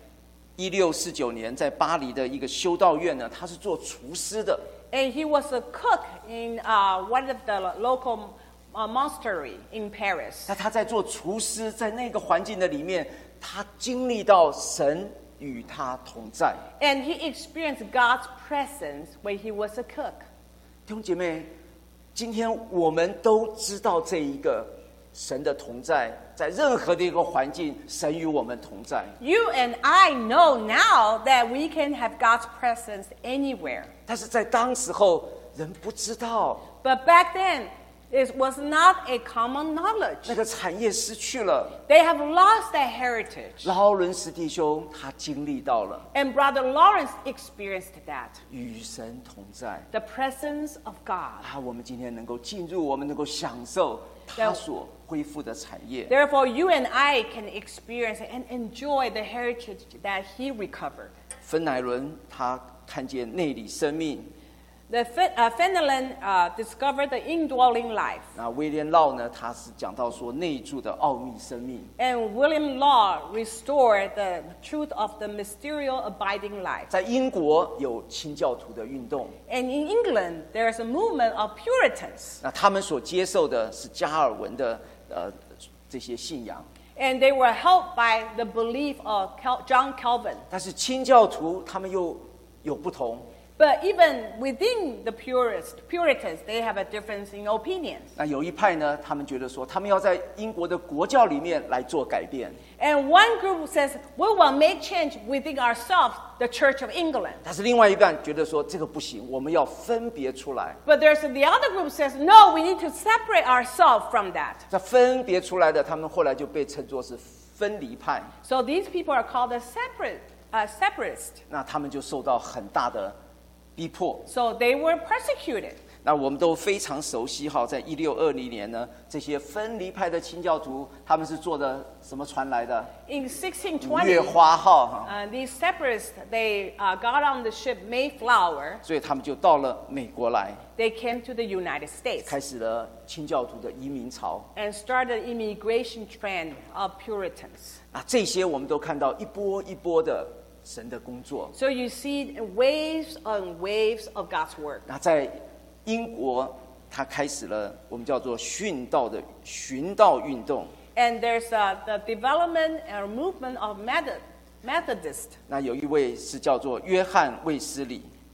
S1: 1649年在巴黎的一个修道院呢，他是做厨师的。
S2: And he was a cook in one of the local monastery in Paris.
S1: 那他在做厨师，在那个环境的里面，他经历到神与他同在。
S2: And he experienced God's presence when he was a cook.
S1: 弟兄姐妹，今天我们都知道这一个神的同在，在任何的一个环境，神与我们同在。
S2: You and I know now that we can have God's presence anywhere.
S1: 但是在当时候，人不知道，
S2: But back then, it was not a common knowledge.
S1: 那个产业失去了。
S2: They have lost their heritage.
S1: 劳伦斯弟兄他经历到了
S2: And Brother Lawrence experienced that.
S1: 与神同在。
S2: The presence of God.
S1: 我们今天能够进入，我们能够享受他所恢复的产业。
S2: Therefore, you and I can experience and enjoy the heritage that he recovered.
S1: 芬乃伦他看见内里生命，
S2: The Fenelon discovered the indwelling life.
S1: 那威廉劳呢，他是讲到说内住的奥秘生命。
S2: And William Law restored the truth of the mysterious abiding life.
S1: 在英国有清教徒的运动，
S2: And in England, there is a movement of Puritans.
S1: 那他们所接受的是加尔文的这些信仰，
S2: And they were helped by the belief of John Calvin.
S1: 但是清教徒他们又有不同。
S2: But even within the Puritans, they have a difference in opinions.
S1: 那有一派呢，他们觉得说，他们要在英国的国教里面来做改变。
S2: And one group says, we will make change within ourselves, the Church of England.
S1: 但是另外一半觉得说，这个不行，我们要分别出来。
S2: But there's the other group says, no, we need to separate ourselves from that.
S1: 这分别出来的，他们后来就被称作是分离派。
S2: So these people are called the separatists.
S1: 那他们就受到很大的逼迫。
S2: So they were persecuted.
S1: 那我们都非常熟悉哈，在1620年呢，这些分离派的清教徒，他们是坐的什么船来的？
S2: In
S1: 5月
S2: 1620,
S1: 花号哈，
S2: these separatists, they got on the ship Mayflower.
S1: 所以他们就到了美国来，
S2: They came to the United States
S1: 开始了清教徒的移民潮。
S2: and started immigration trend of Puritans.
S1: 这些我们都看到一波一波的神的工作。
S2: So you see waves on waves of God's work.
S1: 那在英国，他开始了我们叫做殉道运动。
S2: And there's the development and movement of Methodist.
S1: 那有一位是叫做约翰卫斯理。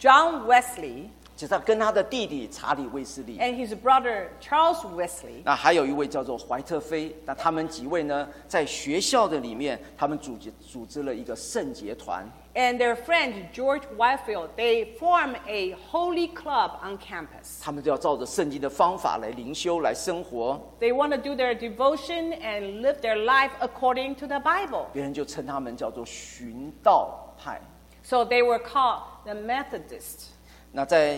S2: John Wesley
S1: 就是他跟他的弟弟查理卫斯理，
S2: and his brother Charles Wesley.
S1: 那还有一位叫做怀特菲。那他们几位呢，在学校的里面，他们组织了一个圣节团。
S2: And their friend George Whitefield, they form a holy club on campus.
S1: 他们就要照着圣经的方法来灵修来生活。
S2: They want to do their devotion and live their life according to the Bible.
S1: 别人就称他们叫做寻道派。
S2: So they were called the Methodists.
S1: 那在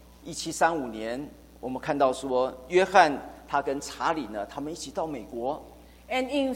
S1: 1735年，我们看到说，约翰他跟查理呢，他们一起到美国。
S2: And in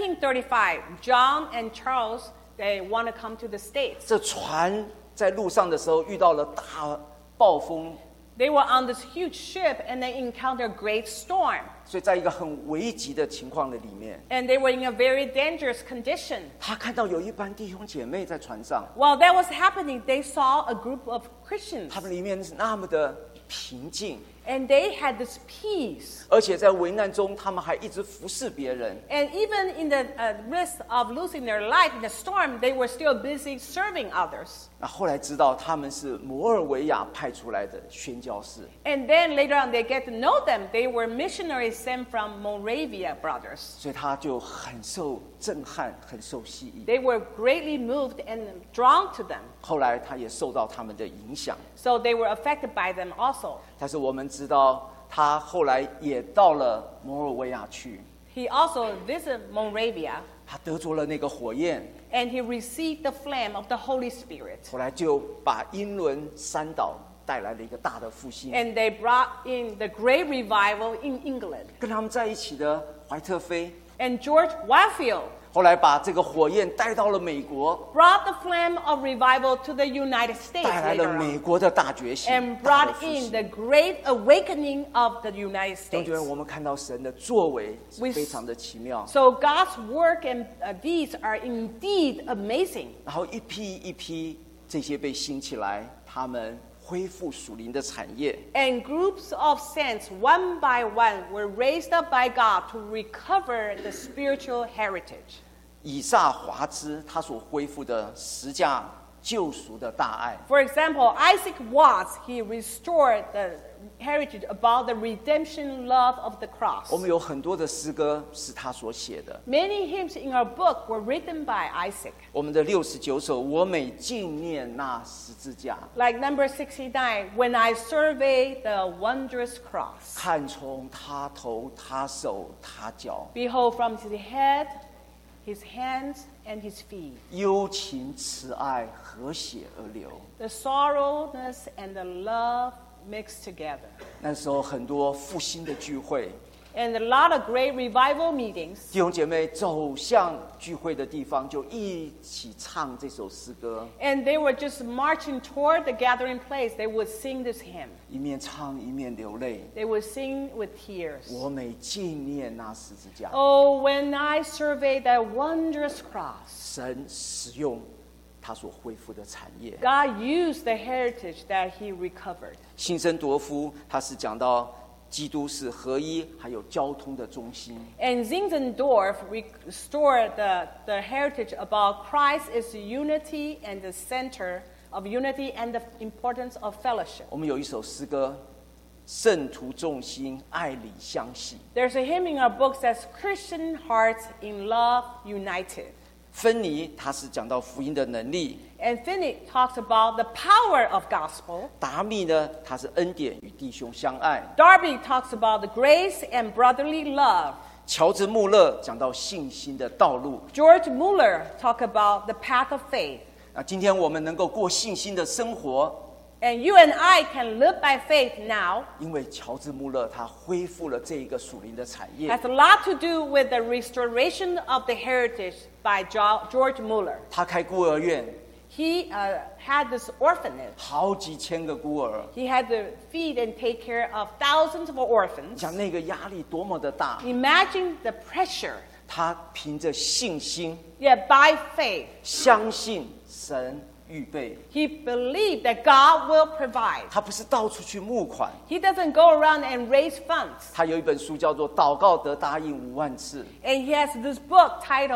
S2: 1735, John and Charles, they want to come to the States.
S1: 这船在路上的时候遇到了大暴风，
S2: They were on this huge ship and they encountered a great storm.
S1: 所以在一个很危急的情况的里面，
S2: And they were in a very dangerous condition.
S1: 他看到有一班弟兄姐妹在船上，
S2: While that was happening, they saw a group of Christians.
S1: 他们里面是那么的平静，
S2: And they had this peace.
S1: 而且在危难中，他们还一直服侍别人。
S2: And even in the risk of losing their life in the storm, they were still busy serving others.
S1: 那后来知道他们是摩尔维亚派出来的宣教士，
S2: And then later on, they get to know them. They were missionaries sent from Moravia brothers.
S1: 所以他就很受震撼，很受吸引。
S2: They were greatly moved and drawn to them.
S1: 后来他也受到他们的影响，
S2: So they were affected by them also.
S1: 但是我们知道他后来也到了摩尔维亚去，
S2: He also visited Moravia,
S1: 他得着了那个火焰，
S2: and he received the flame of the Holy Spirit.
S1: 后来就把英伦三岛带来了一个大的复兴。
S2: And they brought in the great revival in England.
S1: 跟他们在一起的怀特菲，
S2: And George Whitefield
S1: 后来把这个火焰带到了美国，
S2: brought the flame of revival to the United States
S1: 带来
S2: later
S1: 了美
S2: on,
S1: 国的大觉醒，
S2: and
S1: 大的
S2: brought
S1: 复
S2: in
S1: 兴。
S2: the great awakening of the United
S1: 同学们，
S2: States.
S1: 我们看到神的作为是
S2: We-
S1: 非常的奇妙，
S2: So God's work and deeds are indeed amazing.
S1: 然后一批一批这些被兴起来，他们恢复属灵的产业。
S2: And groups of saints, one by one, were raised up by God to recover the spiritual heritage.
S1: 以撒华兹他所恢复的十架救赎的大爱，
S2: For example, Isaac Watts, he restored the heritage about the redemption love of the cross.
S1: 我们有很多的诗歌是他所写的。
S2: Many hymns in our book were written by Isaac.
S1: 我们的69首，我每纪念那十字架，
S2: Like number 69, when I survey the wondrous cross.
S1: 看从他头、他手、他脚，
S2: Behold from his head, his hands, and his feet.
S1: 幽情慈爱和血而流。
S2: The sorrowness and the love mixed together.
S1: 那时候很多复兴的聚会，
S2: And a lot of great revival meetings.
S1: 弟兄姐妹走向聚会的地方，就一起唱这首诗歌，
S2: And they were just marching toward the gathering place. They would sing this hymn.
S1: 一面唱一面流泪。
S2: They would sing with tears.
S1: 我每纪念那十字架，
S2: Oh, when I survey that wondrous cross.
S1: 神使用他所恢复的产业。
S2: God used the heritage that he recovered.
S1: 辛森多夫他是讲到基督是合一，还有交通的中心。
S2: And Zinzendorf restored the heritage about Christ is unity and the center of unity and the importance of fellowship.
S1: 我们有一首诗歌，圣徒众心，爱里相系。
S2: There's a hymn in our book that says, Christian hearts in love united.
S1: 芬尼他是讲到福音的能力，
S2: And Finney talks about the power of gospel.
S1: 达密呢他是恩典与弟兄相爱，
S2: Darby talks about the grace and brotherly love.
S1: 乔治穆勒讲到信心的道路。
S2: George Mueller talk about the path of faith.
S1: 那今天我们能够过信心的生活，
S2: And you and I can live by faith now.
S1: 因为乔治穆勒他恢复了这一个属灵的产业。
S2: Has a lot to do with the restoration of the heritage by George Mueller.
S1: 他开孤儿院，
S2: He had this orphanage.
S1: 好几千个孤儿，
S2: He had to feed and take care of thousands of
S1: 你
S2: orphans.
S1: 想那个压力多么的大。
S2: Imagine the pressure.
S1: 他凭着信心，
S2: Yet by faith,
S1: 相信神预备。
S2: he believed that God will provide.
S1: 他不是到处去募款，
S2: He doesn't go around and raise funds.
S1: 他有一本书叫做《祷告得答应5万次》。
S2: And he has this book titled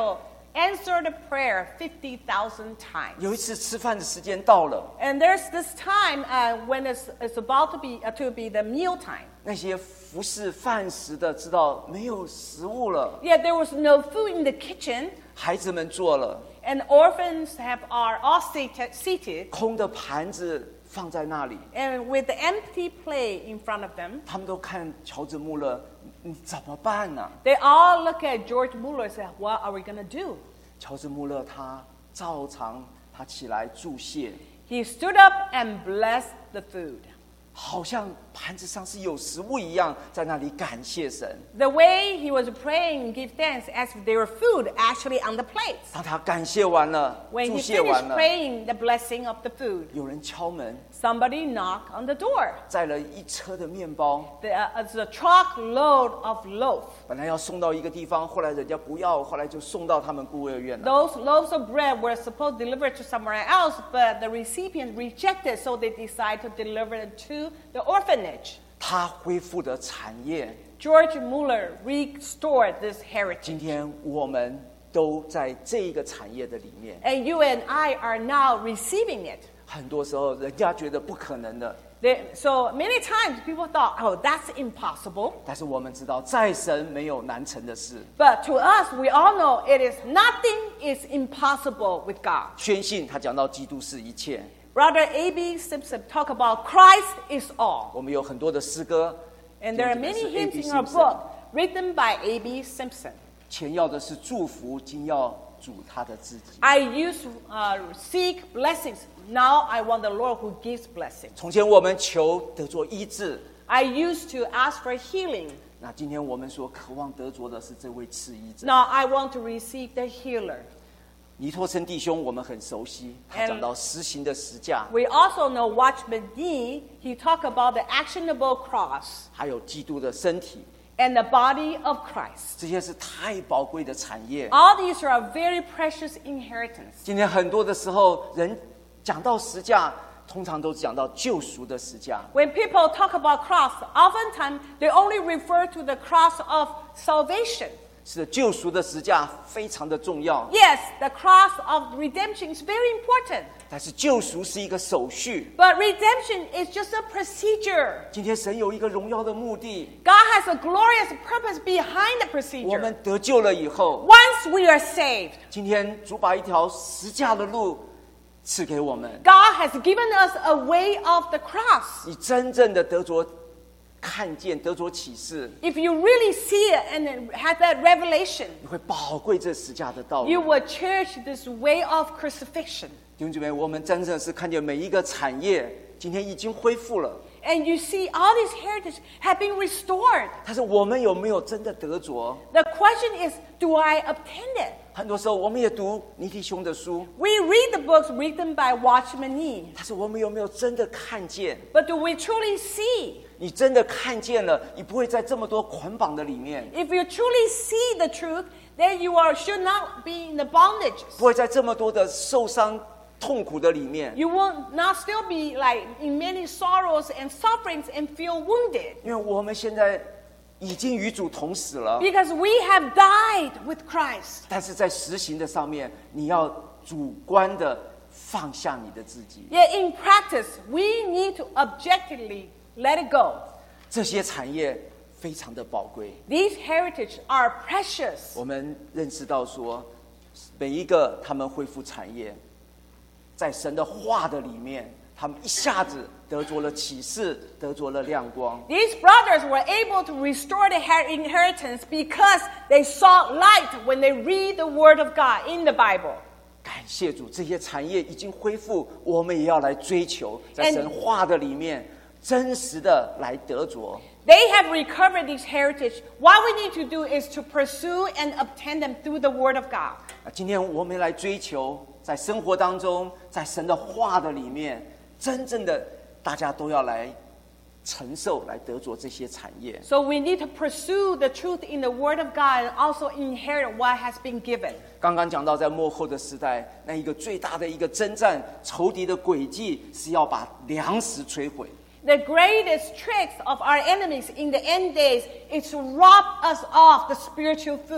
S2: answered prayer 50,000 times.
S1: 有一次吃饭的时间到了，
S2: And there's this time when it's about to be the meal time.
S1: 那些服侍饭食的知道没有食物了，
S2: Yet there was no food in the kitchen,
S1: 孩子们做了，
S2: and orphans are all seated,
S1: 空的盘子放在那里，
S2: and with the empty plate in front of them,
S1: 他们都看乔治穆勒，你怎么办呢、
S2: they all look at George Mueller and say, what are we going to do?
S1: 乔治穆勒他照常他起来祝谢，
S2: He stood up and blessed the food.
S1: 好像盘子上是有食物一样，在那里感谢神。
S2: The way he was praying, give thanks, as if there were food actually on the plates.
S1: 当他感谢完了，
S2: When
S1: 祝
S2: he
S1: 谢完
S2: finished
S1: 了，
S2: praying the blessing of the food,
S1: 有人敲门，
S2: somebody knocked on the door.
S1: 载了一车的面包，
S2: It's a truckload of loaf.
S1: 本来要送到一个地方，后来人家不要，后来就送到他们孤儿院了。
S2: Those loaves of bread were supposed to deliver to somewhere else, but the recipient rejected, so they decided to deliver it to the orphanage.
S1: 他恢复的产业，
S2: George Mueller restored this heritage.
S1: 今天我们都在这一个产业的里面。
S2: And you and I are now receiving it.
S1: 很多时候，人家觉得不可能的，
S2: So many times people thought, oh, that's impossible.
S1: 但是我们知道，在神没有难成的事。
S2: But to us, we all know it is nothing is impossible with God.
S1: 宣信他讲到基督是一切，
S2: Brother A.B. Simpson talk about Christ is all.
S1: 我们有很多的诗歌，
S2: And there are
S1: 就这个
S2: many
S1: 是
S2: hymns
S1: A.B.
S2: in our
S1: Simpson
S2: book written by A.B. Simpson.
S1: 前要的是祝福，今要主他的自己。
S2: I used to seek blessings. Now I want the Lord who gives blessings.
S1: 从前我们求得着医治，
S2: I used to ask for healing.
S1: 那今天我们所渴望得着的是这位赐医者。
S2: Now I want to receive the healer.
S1: 尼托森弟兄我们很熟悉，他讲到实行的十架，
S2: We also know Watchman Nee. He talked about the actionable cross
S1: 还有基督的身体，
S2: and the body of Christ.
S1: 这些是太宝贵的产业。
S2: All these are a very precious inheritance.
S1: 今天很多的时候，人讲到十架，通常都讲到救赎的十架。
S2: When people talk about cross, oftentimes they only refer to the cross of salvation.
S1: 是的，救赎的十架非常的重要，
S2: Yes, the cross of redemption is very important.
S1: 但是救赎是一个手续。
S2: But redemption is just a procedure.
S1: 今天神有一个荣耀的目的，
S2: God has a glorious purpose behind the
S1: 我
S2: procedure.
S1: 们得救了以后，
S2: Once we are saved,
S1: 今天主把一条十架的路赐给我们，
S2: God has given us a way of the cross.
S1: 你真正的得着看见，得着启示，
S2: If you really see it and have that revelation,
S1: 你会宝贵这十架的道路。
S2: you will cherish this way of crucifixion.
S1: 弟兄姊妹，我们真正是看见每一个产业今天已经恢复了，
S2: And you see all these heritage have been restored.
S1: 但是我们有没有真的得着？
S2: The question is, do I obtain it?
S1: 很多时候我们也读尼弟兄的书，
S2: We read the books written by Watchman Nee,
S1: 但是我们有没有真的看见？
S2: but do we truly see?
S1: 你真的看见了，你不会在这么多捆绑的里面，
S2: If you truly see the truth, then you should not be in the bondages.
S1: 不会在这么多的受伤、痛苦的里面，
S2: You will not still be like in many sorrows and sufferings and feel wounded.
S1: 因为我们现在已经与主同死了。
S2: Because we have died with Christ.
S1: 但是在实行的上面，你要主观的放下你的自己。
S2: Yet in practice, we need to objectively let it go.
S1: 这些产业非常的宝贵。
S2: These heritage are precious.
S1: 我们认识到说，每一个他们恢复产业，在神的话的里面，他们一下子得着了启示，得着了亮光。
S2: These brothers were able to restore the inheritance because they saw light when they read the Word of God in the Bible.
S1: 感谢主，这些产业已经恢复，我们也要来追求，在神话的里面真实的来得着。
S2: They have recovered this heritage. What we need to do is to pursue and obtain them through the Word of God.
S1: 今天我们来追求，在生活当中，在神的话的里面，真正的大家都要来承受，来得着这些产业。
S2: So we need to pursue the truth in the Word of God and also inherit what has been given.
S1: 刚刚讲到，在末后的时代，那一个最大的一个征战，仇敌的诡计是要把粮食摧毁。
S2: The greatest tricks of our enemies in the end days is to rob us of the spiritual food.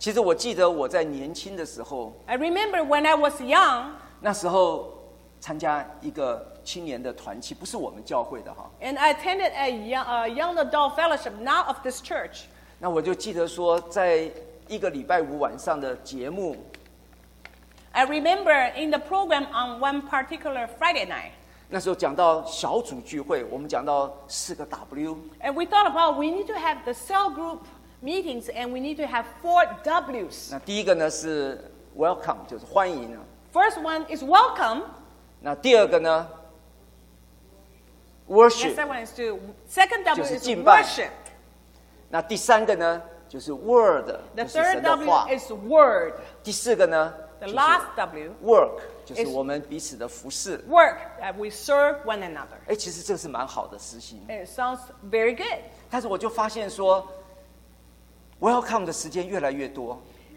S1: 其实我记得我在年轻的时候，
S2: I remember when I was young,
S1: 那时候参加一个青年的团契，不是我们教会的哈。
S2: and I attended a young adult fellowship, not of this church.
S1: 那我就记得说，在一个礼拜五晚上的节目，
S2: I remember in the program on one particular Friday night,
S1: 那时候讲到小组聚会，我们讲到4个 W。
S2: and we thought about we need to have the cell group meetings and we need to have 4 W's.
S1: 那第一个呢是 welcome， 就是欢迎啊。
S2: First one is welcome,
S1: 那第二个呢
S2: and
S1: worship，
S2: second W
S1: 就是
S2: is
S1: 敬拜。
S2: worship.
S1: 那第三个呢就是 word，
S2: The
S1: 就是神
S2: third
S1: 的话。
S2: W is word.
S1: 第4个呢
S2: The
S1: 就是
S2: last W,
S1: work， 就是
S2: is
S1: 我们彼此的服侍。
S2: work, that we serve one another.
S1: 哎，其实这是蛮好的事情。
S2: And it sounds very good.
S1: 但是我就发现说 welcome 的时间越来越多。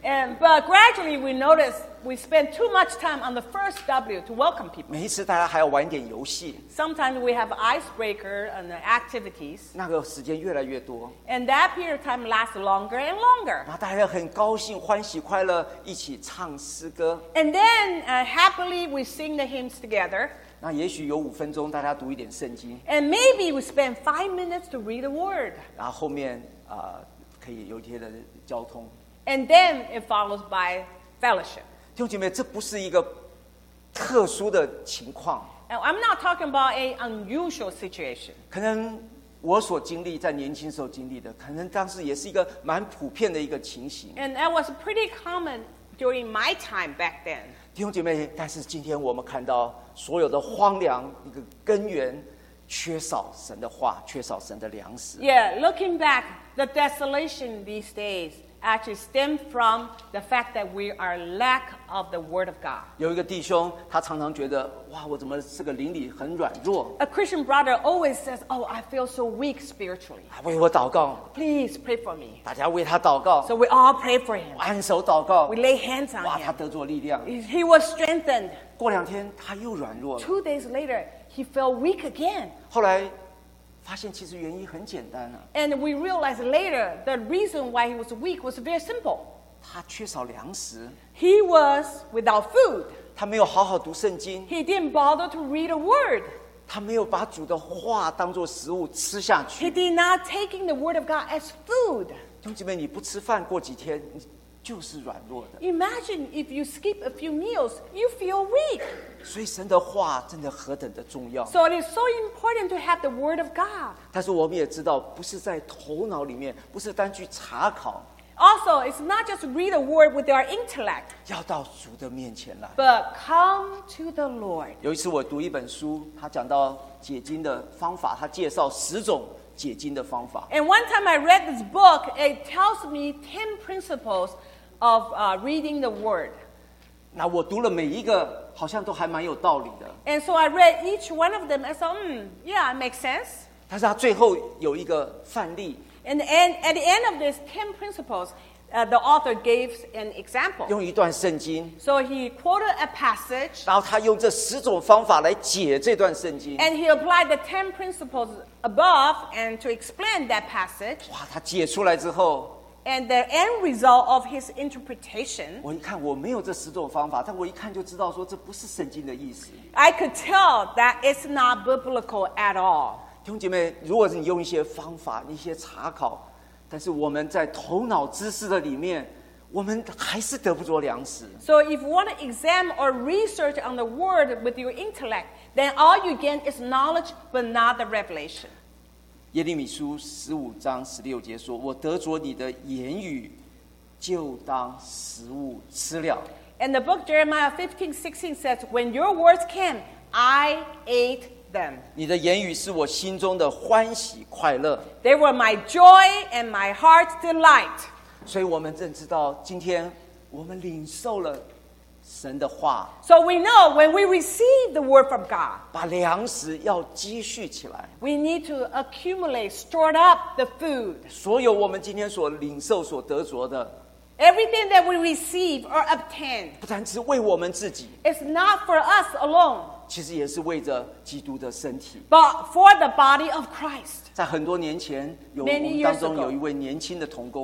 S2: But gradually we notice we spend too much time on the first W to welcome people.
S1: 每一次大家还要玩一点游戏，
S2: Sometimes we have icebreaker and activities,
S1: 那个时间越来越多，
S2: and that period of time lasts longer and longer.
S1: 然后大家很高兴、欢喜、快乐，一起唱诗歌。
S2: And then happily we sing the hymns together,
S1: 那也许有5分钟，大家读一点圣经，
S2: and maybe we spend 5 minutes to read a word,
S1: 然后后面可以有一天的交通。
S2: and then it follows by fellowship.
S1: 弟兄姐妹，这不是一个特殊的情况，
S2: Now, I'm not talking about an unusual situation.
S1: 可能我所经历在年轻时候经历的，可能当时也是一个蛮普遍的一个情形。
S2: And that was pretty common during my time back then.
S1: 弟兄姐妹，但是今天我们看到所有的荒凉一个根源，缺少神的话，缺少神的粮食。
S2: Yeah, looking back, the desolation these days actually stem from the fact that we are lack of the Word of God.
S1: 有一个弟兄，他常常觉得，哇，我怎么这个灵里很软弱？
S2: A Christian brother always says, "Oh, I feel so weak spiritually.
S1: 为我祷告，
S2: Please pray for me."
S1: 大家为他祷告，
S2: So we all pray for him.
S1: 按手祷告
S2: We，lay hands on
S1: 哇，他
S2: him.
S1: 得着力量。
S2: He was strengthened.
S1: 过2天他又软弱了，
S2: 2 days later, he felt weak again.
S1: 后来发现其实原因很简单啊，
S2: And we realized later the reason why he was weak was very simple.
S1: 他缺少粮食，
S2: He was without food.
S1: 他没有好好读圣经，
S2: He didn't bother to read a word.
S1: 他没有把主的话当作食物吃下
S2: He
S1: 去。
S2: did not taking the word of God as food.
S1: 弟兄姐妹，你不吃饭，过几天你就是软弱的。
S2: Imagine if you skip a few meals, you feel weak.
S1: 所以神的话真的何等的重要。
S2: So it is so important to have the word of God.
S1: 但是我们也知道，不是在头脑里面，不是单去查考，
S2: Also, it's not just read a word with our intellect,
S1: 要到主的面前来。
S2: but come to the Lord.
S1: 有一次我读一本书，他讲到解经的方法，他介绍10种解经的方法。
S2: And one time I read this book, it tells me 10 principles of reading the word.
S1: 那我读了每一个，好像都还蛮有道理的。
S2: And so I read each one of them and thought, yeah, it makes sense.
S1: 但是他最后有一个范例，
S2: And at the end of this 10 principles, the author gave an example.
S1: 用一段圣经，
S2: So he quoted a passage,
S1: 然后他用这10种方法来解这段圣经。
S2: and he applied the 10 principles above and to explain that passage.
S1: 哇，他解出来之后，
S2: And the end result of his interpretation,
S1: 我一看我没有这10种方法，但我一看就知道说这不是圣经的意思。
S2: I could tell that it's not biblical at all.
S1: 弟兄姐妹，如果是你用一些方法、一些查考，但是我们在头脑知识的里面，我们还是得不着粮食。
S2: So if you want to examine or research on the word with your intellect, then all you get is knowledge but not the revelation.
S1: 耶利米书15章16节说：“我得着你的言语，就当食物吃了。”
S2: And the book Jeremiah 15:16 says, "When your words came, I ate them.
S1: 你的言语是我心中的欢喜快乐。
S2: They were my joy and my heart's delight."
S1: 所以我们正知道，今天我们领受了神的话，
S2: So we know when we receive the word from God,
S1: 把粮食要积蓄起来。
S2: we need to accumulate, store up the food.
S1: 所有我们今天所领受、所得着的，
S2: Everything that we receive or obtain
S1: 不单是为我们自己，
S2: is not for us alone,
S1: 其实也是为着基督的身体。
S2: but for the body of Christ.
S1: 在很多年前，我
S2: Many
S1: 们
S2: years
S1: 当中
S2: ago.
S1: 有一位年轻的童工，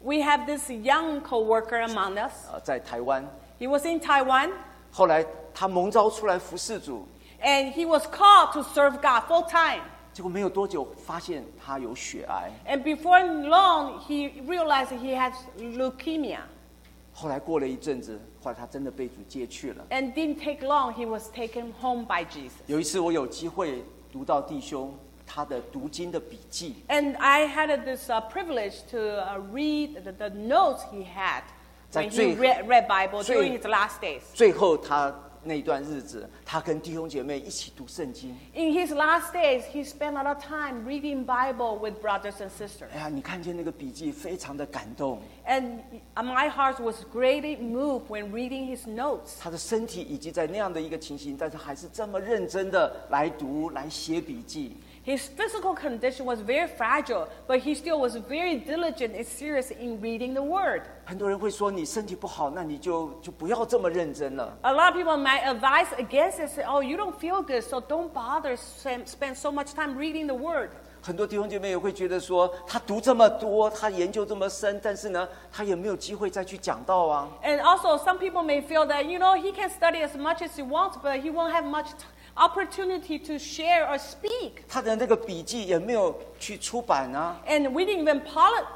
S2: We have this young co-worker among us.
S1: 在台湾，
S2: He was in Taiwan,
S1: 后来他蒙召出来服侍主，
S2: and he was called to serve God full time.
S1: 结果没有多久发现他有血癌，
S2: And before long, he realized he had leukemia.
S1: 后来过了一阵子，后来他真的被主接去了。
S2: And didn't take long, he was taken home by Jesus.
S1: 有一次我有机会读到弟兄他的读经的笔记，
S2: And I had this privilege to read the notes he had when he read Bible during his last days.
S1: 最后他那段日子，他跟弟兄姐妹一起读圣经。
S2: In his last days, he spent a lot of time reading Bible with brothers and sisters.
S1: 哎呀，你看见那个笔记，非常的感动。
S2: And my heart was greatly moved when reading his notes.
S1: 他的身体已经在那样的一个情形，但是还是这么认真的来读、来写笔记。
S2: His physical condition was very fragile, but he still was very diligent and serious in reading the Word.
S1: 很多人会说你身体不好，那你就不要这么认真了。
S2: A lot of people might advise against it, say, oh, you don't feel good, so don't bother spend so much time reading the Word.
S1: 很多弟兄姐妹也会觉得说，他读这么多，他研究这么深，但是呢，他也没有机会再去讲道啊。
S2: And also, some people may feel that, he can study as much as he wants, but he won't have much opportunity to share or speak.
S1: 他的那个笔记也没有去出版啊。
S2: And we didn't even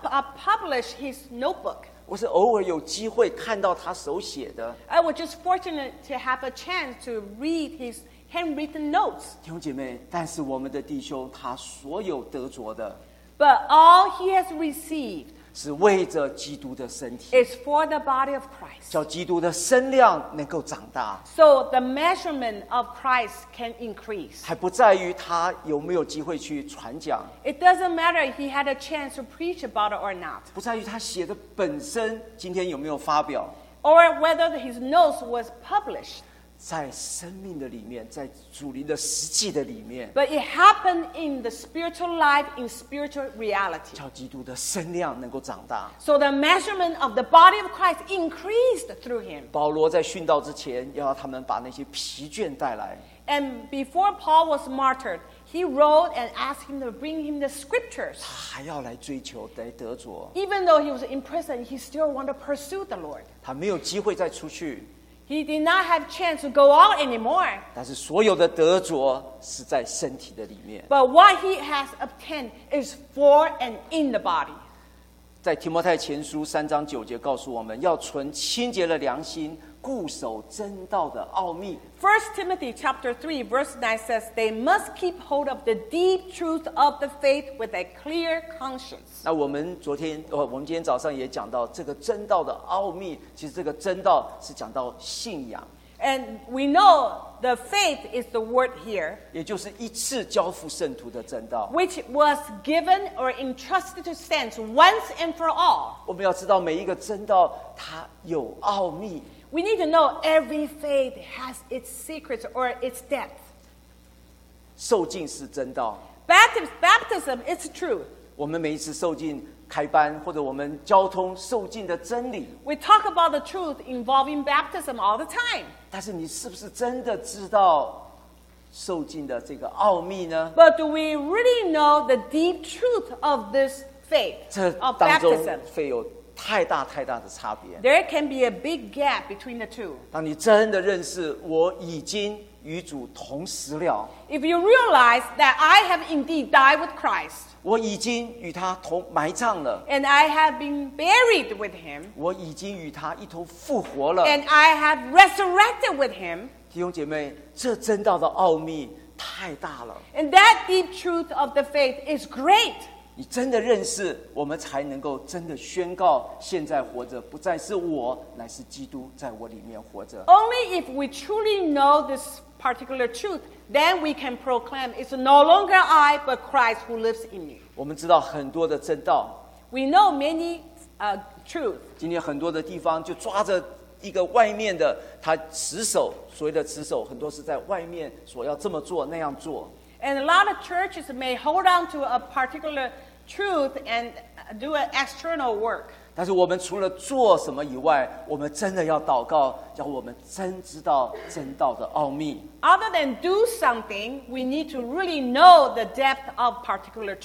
S2: publish his notebook.
S1: 我是偶尔有机会看到他手写的。
S2: I was just fortunate to have a chance to read his handwritten notes.
S1: 弟兄姐妹，但是我们的弟兄他所有得着的，
S2: But all he has received
S1: 是为着基督的身体，
S2: is for the body of Christ.
S1: 叫基督的身量能够长大，
S2: So the measurement of Christ can increase.
S1: 还不在于他有没有机会去传讲，
S2: It doesn't matter if he had a chance to preach about it or not,
S1: 不在于他写的本身今天有没有发表，
S2: or whether his notes was published.
S1: 在生命的里面，在主灵的实际的里面，
S2: But it happened in the spiritual life, in spiritual reality.
S1: 叫基督的身量能够长大。
S2: So the measurement of the body of Christ increased through him.
S1: 保罗在殉道之前，要让他们把那些疲倦带来。
S2: And before Paul was martyred, he wrote and asked him to bring him the scriptures.
S1: 他还要来追求，来得着。
S2: Even though he was in prison, he still wanted to pursue the Lord.
S1: 他没有机会再出去，
S2: He did not have chance to go out anymore.
S1: 但是所有的得着是在身体的里面。
S2: But what he has obtained is for and in the body.
S1: 在提摩太前书3章9节告诉我们，要存清洁的良心，固守真道的奥秘。
S2: 1 Timothy chapter 3 verse 9 says, they must keep hold of the deep truth of the faith with a clear conscience.
S1: 那我们今天早上也讲到这个真道的奥秘，其实这个真道是讲到信仰，
S2: And we know the faith is the word here,
S1: 也就是一次交付圣徒的真道。
S2: which was given or entrusted to saints once and for all.
S1: 我们要知道每一个真道它有奥秘，
S2: We need to know every faith has its secrets or its depth.
S1: 受浸是真道。
S2: Baptism is truth.
S1: 我们每一次受浸开班，或者我们交通受浸的真理，
S2: We talk about the truth involving baptism all the time.
S1: 但是你是不是真的知道受浸的这个奥秘呢？
S2: But do we really know the deep truth of this faith,
S1: 这
S2: of
S1: 当中
S2: baptism?
S1: 会有太大的差别。
S2: There can be a big gap between the two.
S1: 当你真的认识我已经与主同死了，
S2: If you realize that I have indeed died with Christ,
S1: 我已经与他同埋葬了，
S2: and I have been buried with him,
S1: 我已经与他一同复活了。
S2: and I have resurrected with him,
S1: 弟兄姐妹，这真道的奥秘太大了。
S2: and that deep truth of the faith is great.
S1: 你真的认识，我们才能够真的宣告：现在活着不再是我，乃是基督在我里面活着。
S2: Only if we truly know this particular truth, then we can proclaim it's no longer I, but Christ who lives in me.
S1: 我们知道很多的真道，
S2: We know many truths.
S1: 今天很多的地方就抓着一个外面的，他持守，所谓的持守，很多是在外面所要这么做那样做。
S2: And a lot of churches may hold on to a particular truth and do an external work.
S1: 但是我们除了做什么以外，我们真的要祷告，叫我们真知道真道的奥秘。
S2: Other than do something, we need to really know the depth of particular truth.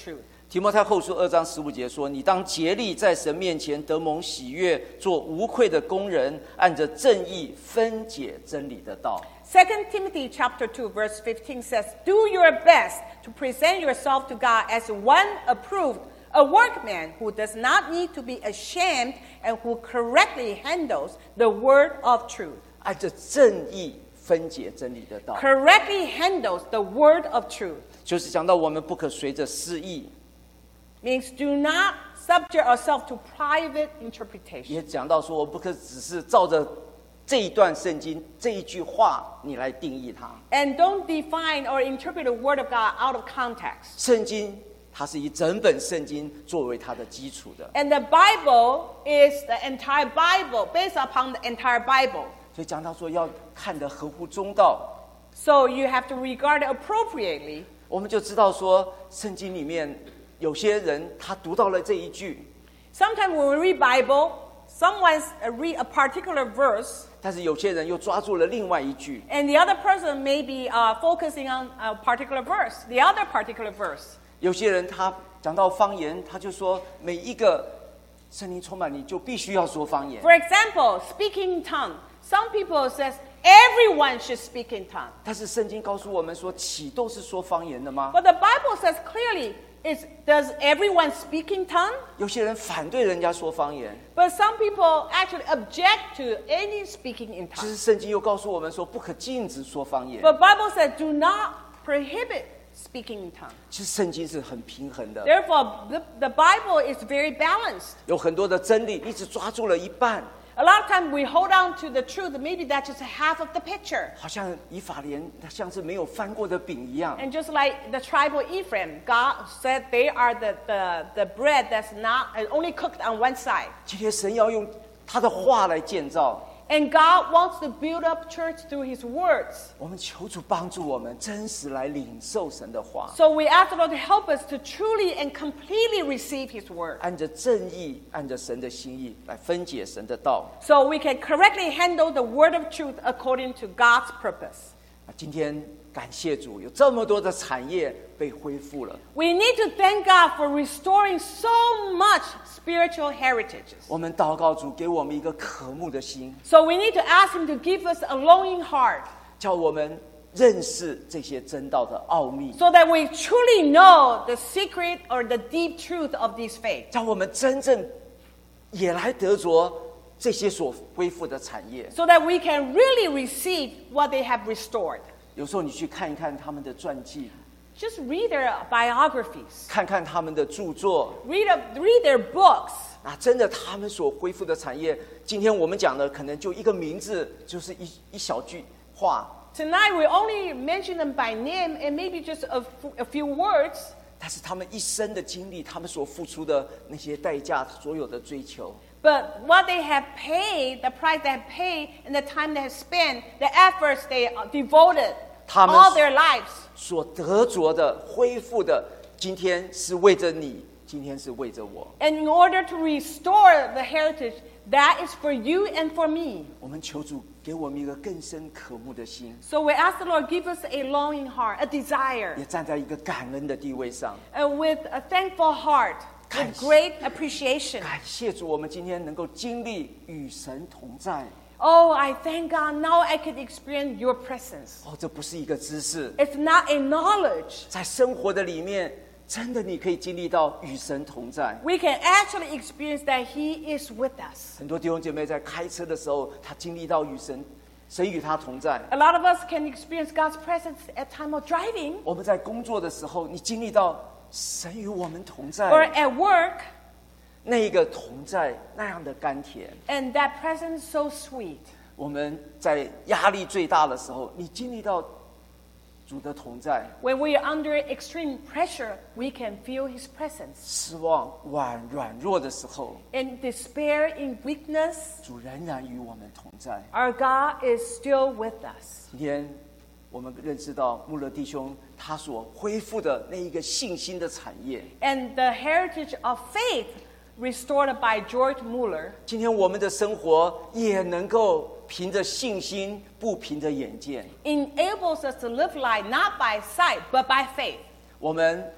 S1: 提摩太后书2章15节说：“你当竭力在神面前得蒙喜悦，做无愧的工人，按着正义分解真理的道。”
S2: 2 Timothy chapter 2 verse 15 says, "Do your best to present yourself to God as one approved, a workman who does not need to be ashamed and who correctly handles the word of truth."
S1: 按着正义分解真理的道，
S2: Correctly handles the word of truth.
S1: 就是讲到我们不可随着私意，
S2: Means do not subject ourselves to private interpretation.
S1: 也讲到说，我不可只是照着这一段圣经这一句话你来定义它。
S2: And don't define or interpret the word of God out of context.
S1: 圣经它是以整本圣经作为它的基础的，
S2: And the Bible is the entire Bible, based upon the entire Bible.
S1: 所以讲到说要看得合乎中道，
S2: So you have to regard it appropriately.
S1: 我们就知道说，圣经里面有些人他读到了这一句，
S2: Sometimes when we read Bible, someone read a particular verse,
S1: 但是有些人又抓住了另外一句，
S2: and the other person may be focusing on a particular verse, the other particular verse.
S1: 有些人他讲到方言，他就说每一个圣灵充满你就必须要说方言。
S2: For example, speaking in tongue. Some people says everyone should speak in tongue.
S1: 但是圣经告诉我们说，岂都是说方言的吗？
S2: But the Bible says clearly, does everyone speak in tongue?
S1: 有些人反对人家说方言，
S2: But some people actually object to any speaking in
S1: 其
S2: tongue.
S1: 实圣经又告诉我们说，不可禁止说方言。
S2: But Bible says do not prohibit speaking in tongue.
S1: 其实圣经是很平衡的，
S2: Therefore, the Bible is very balanced.
S1: 有很多的真理，你只抓住了一半，
S2: A lot of times we hold on to the truth, maybe that's just half of the picture.
S1: 好像以法莲它像是没有翻过的饼一样。
S2: And just like the tribe of Ephraim, God said they are the bread that's not only cooked on one side.
S1: 今天神要用他的话来建造，
S2: And God wants to build up church through His words.
S1: 我们求主帮助我们真实来领受神的话，
S2: So we ask the Lord to help us to truly and completely receive His word.
S1: 按着正义，按着神的心意来分解神的道。
S2: So we can correctly handle the word of truth according to God's purpose.
S1: 今天感谢主，有这么多的产业被恢复了。
S2: We need to thank God for restoring so much spiritual heritages.
S1: 我们祷告主给我们一个渴慕的心，
S2: So we need to ask Him to give us a longing heart
S1: 叫我们认识这些真道的奥秘，
S2: so that we truly know the secret or the deep truth of this faith.
S1: 叫我们真正也来得着这些所恢复的产业。
S2: So that we can really receive what they have restored.
S1: 有时候你去看一看他们的传记，
S2: Just read their biographies.
S1: 看看他们的著作，
S2: Read their books.
S1: 真的他们所恢复的产业，今天我们讲的可能就一个名字，就是一小句话，
S2: Tonight we only mention them by name and maybe just a few words.
S1: 但是他们一生的经历，他们所付出的那些代价，所有的追求，
S2: But what they have paid, the price they have paid, and the time they have spent, the efforts they devoted,
S1: 他们
S2: all their lives.
S1: 所得着的、恢复的，今天是为着你，今天是为着我。
S2: And in order to restore the heritage, that is for you and for me.
S1: 我们求主给我们一个更深渴慕的心，
S2: So we ask the Lord, give us a longing heart, a desire,
S1: 也站在一个感恩的地位上。
S2: and with a thankful heart, with great appreciation.
S1: 感谢主，我们今天能够经历与神同在。
S2: Oh, I thank God. Now I can experience your presence.
S1: 这不是一个知识，
S2: It's not a knowledge.
S1: 在生活的里面，真的你可以经历到与神同在。
S2: We can actually experience that He is with us.
S1: 很多弟兄姐妹在开车的时候，他经历到与神与他同在。
S2: A lot of us can experience God's presence at time of driving
S1: 我们在工作的时候，你经历到神与我们同在，
S2: or at work,
S1: 那一个同在那样的甘甜。
S2: and that presence so sweet.
S1: 我们在压力最大的时候，你经历到主的同在，
S2: When we are under extreme pressure, we can feel His presence.
S1: 失望、软弱的时候，
S2: In despair, in weakness,
S1: 主仍然与我们同在。
S2: our God is still with us.
S1: 今天我们认识到穆勒弟兄他所恢复的那一个信心的产业。
S2: And the heritage of faith restored by George Mueller
S1: 今天我们的生活也能够凭着信心，不凭着眼见。
S2: enables us to live life not by sight, but by faith.
S1: 我们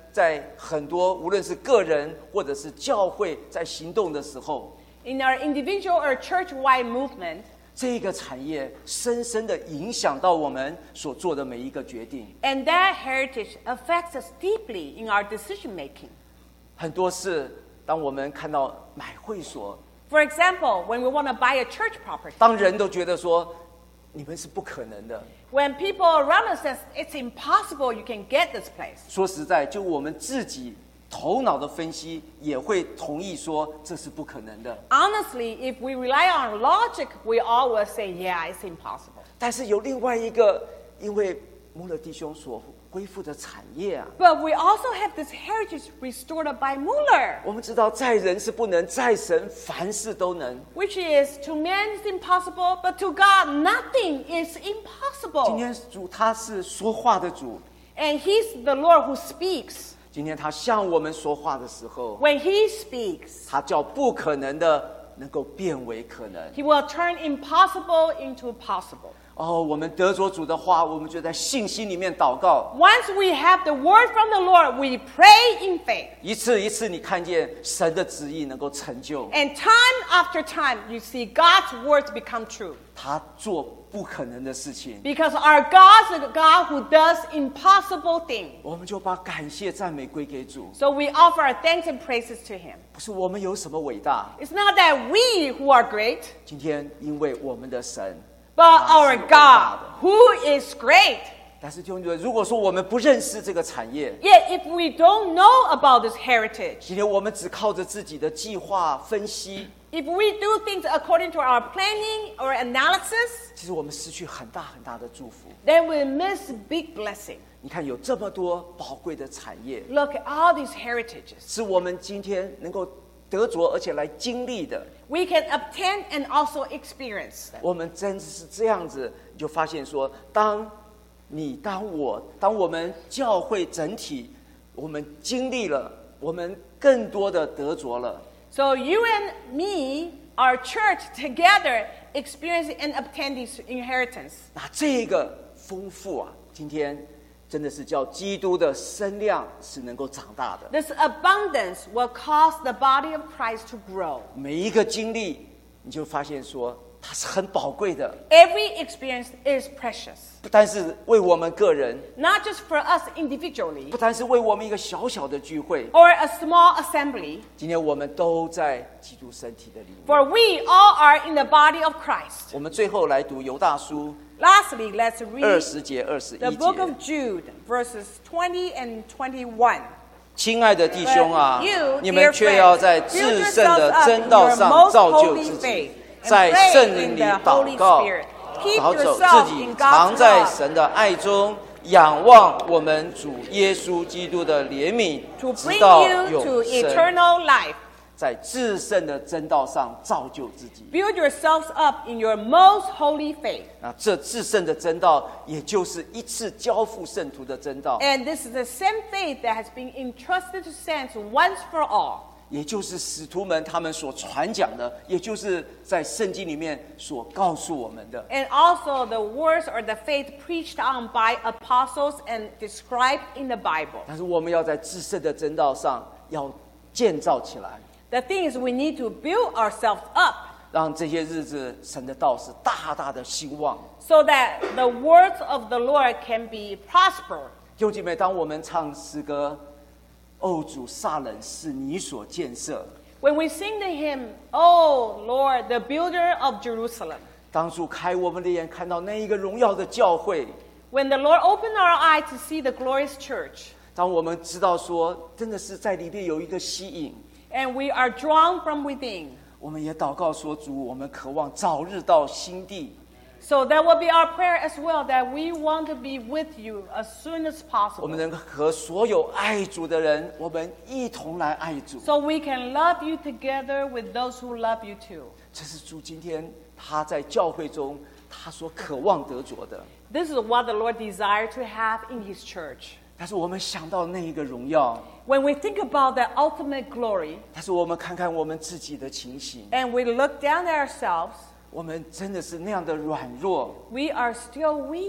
S1: 在很多无论是个人或者是教会在行动的时候，
S2: In our individual or church-wide movement,
S1: 这个产业深深的影响到我们所做的每一个决定。
S2: and that heritage affects us deeply in our decision making.
S1: 很多事，当我们看到买会所，
S2: For example, when we want to buy a church property,
S1: 当人都觉得说你们是不可能的，
S2: when people around us says it's impossible you can get this place,
S1: 说实在，就我们自己头脑的分析也会同意说这是不可能的。
S2: honestly, if we rely on logic, we all will say, yeah, it's impossible.
S1: 但是有另外一个，因为穆勒弟兄所恢复的产业啊，
S2: But we also have this heritage restored by Mueller,
S1: 我们知道在人是不能，在神凡事都能。
S2: which is to man is impossible, but to God nothing is
S1: 今
S2: impossible.
S1: 天主他是说话的主，
S2: And he's the Lord who speaks.
S1: 今天他向我们说话的时候，
S2: When he speaks,
S1: 他叫不可能的能够变为可能。
S2: he will turn impossible into possible.
S1: 哦，我们得着主的话，我们就在信心里面祷告，
S2: Once we have the word from the Lord, we pray in faith.
S1: 一次一次，你看见神的旨意能够成就，
S2: And time after time, you see God's words become true.
S1: 他做不可能的事情，
S2: Because our God is a God who does impossible things.
S1: 我们就把感谢赞美归给主。
S2: So we offer our thanks and praises to him.
S1: 不是我们有什么伟大，
S2: It's not that we who are great,
S1: 今天因为我们的神。
S2: but our God who is great.
S1: 但是弟兄姊妹，如果说我们不认识这个产业，
S2: Yet if we don't know about this heritage,
S1: 今天我们只靠着自己的计划分析，
S2: if we do things according to our planning or analysis,
S1: 其实我们失去很大很大的祝福。
S2: then we miss big blessing.
S1: 你看，有这么多宝贵的产业，
S2: Look at all these heritages.
S1: 是我们今天能够得着而且来经历的。
S2: We can obtain and also experience them.
S1: 我们真是这样子，你就发现说，当我们教会整体，我们经历了，我们更多的得着了。
S2: So you and me, our church together, experience and obtain this inheritance.
S1: 那这个丰富啊，今天真的是叫基督的身量是能够长大的。
S2: This abundance will cause the body of Christ to grow.
S1: 每一个经历，你就发现说它是很宝贵的，
S2: Every experience is precious.
S1: 不单是为我们个人，
S2: Not just for us individually
S1: 不单是为我们一个小小的聚会，
S2: or a small assembly,
S1: 今天我们都在基督身体的里面。
S2: for we all are in the body of Christ.
S1: 我们最后来读犹大书
S2: Lastly, let's read
S1: 20节、
S2: the
S1: 21
S2: book of
S1: 节。
S2: Jude, verses 20 and 21.
S1: 亲爱的弟兄啊
S2: But you,
S1: 你们
S2: dear
S1: 却要
S2: friends,
S1: 在
S2: build
S1: 至圣的
S2: yourselves up
S1: 真
S2: in
S1: 道
S2: your
S1: 上
S2: most
S1: 造就
S2: holy
S1: 自己
S2: faith,，
S1: 在
S2: and
S1: 圣
S2: pray
S1: 灵
S2: in
S1: 里
S2: the
S1: 祷
S2: Holy
S1: 告，
S2: Spirit. Keep
S1: 保守
S2: yourself
S1: 自己
S2: in
S1: 藏
S2: God's
S1: 在
S2: love
S1: 神的爱中，仰望我们主耶稣基督的怜悯，
S2: to
S1: 直
S2: bring
S1: 到
S2: you
S1: 永
S2: to
S1: 生。
S2: eternal life.
S1: 在至圣的真道上造就自己。
S2: Build yourselves up in your most holy faith.
S1: 那这至圣的真道，也就是一次交付圣徒的真道，
S2: And this is the same faith that has been entrusted to saints once for all.
S1: 也就是使徒们他们所传讲的，也就是在圣经里面所告诉我们的。
S2: And also the words or the faith preached on by apostles and described in the Bible.
S1: 但是我们要在至圣的真道上要建造起来，
S2: The thing is, we need to build ourselves up
S1: 让这些日子神的道是大大的兴旺。
S2: so that the words of the Lord can be prosper.
S1: 弟兄姐妹，当我们唱诗歌，哦主撒冷是你所建设，
S2: When we sing the hymn, "Oh Lord, the builder of Jerusalem,"
S1: 当主开我们的眼，看到那一个荣耀的教会，
S2: when the Lord opened our eyes to see the glorious church,
S1: 当我们知道说真的是在里面有一个吸引，
S2: and we are drawn from within,
S1: 我们也祷告说主，我们渴望早日到新地，
S2: so that will be our prayer as well, that we want to be with you as soon as
S1: 我们
S2: possible,
S1: 能和所有爱主的人，我们一同来爱主。
S2: so we can love you together with those who love you too.
S1: 这是主今天他在教会中他所渴望得着的。
S2: This is what the Lord desired to have in His church.
S1: 但是我们想到那一个荣耀，
S2: When we think about the ultimate glory,
S1: 但是我们看看我们自己的情形，
S2: and we look down at ourselves,
S1: 我们真的是那样的软弱，
S2: we are still weak.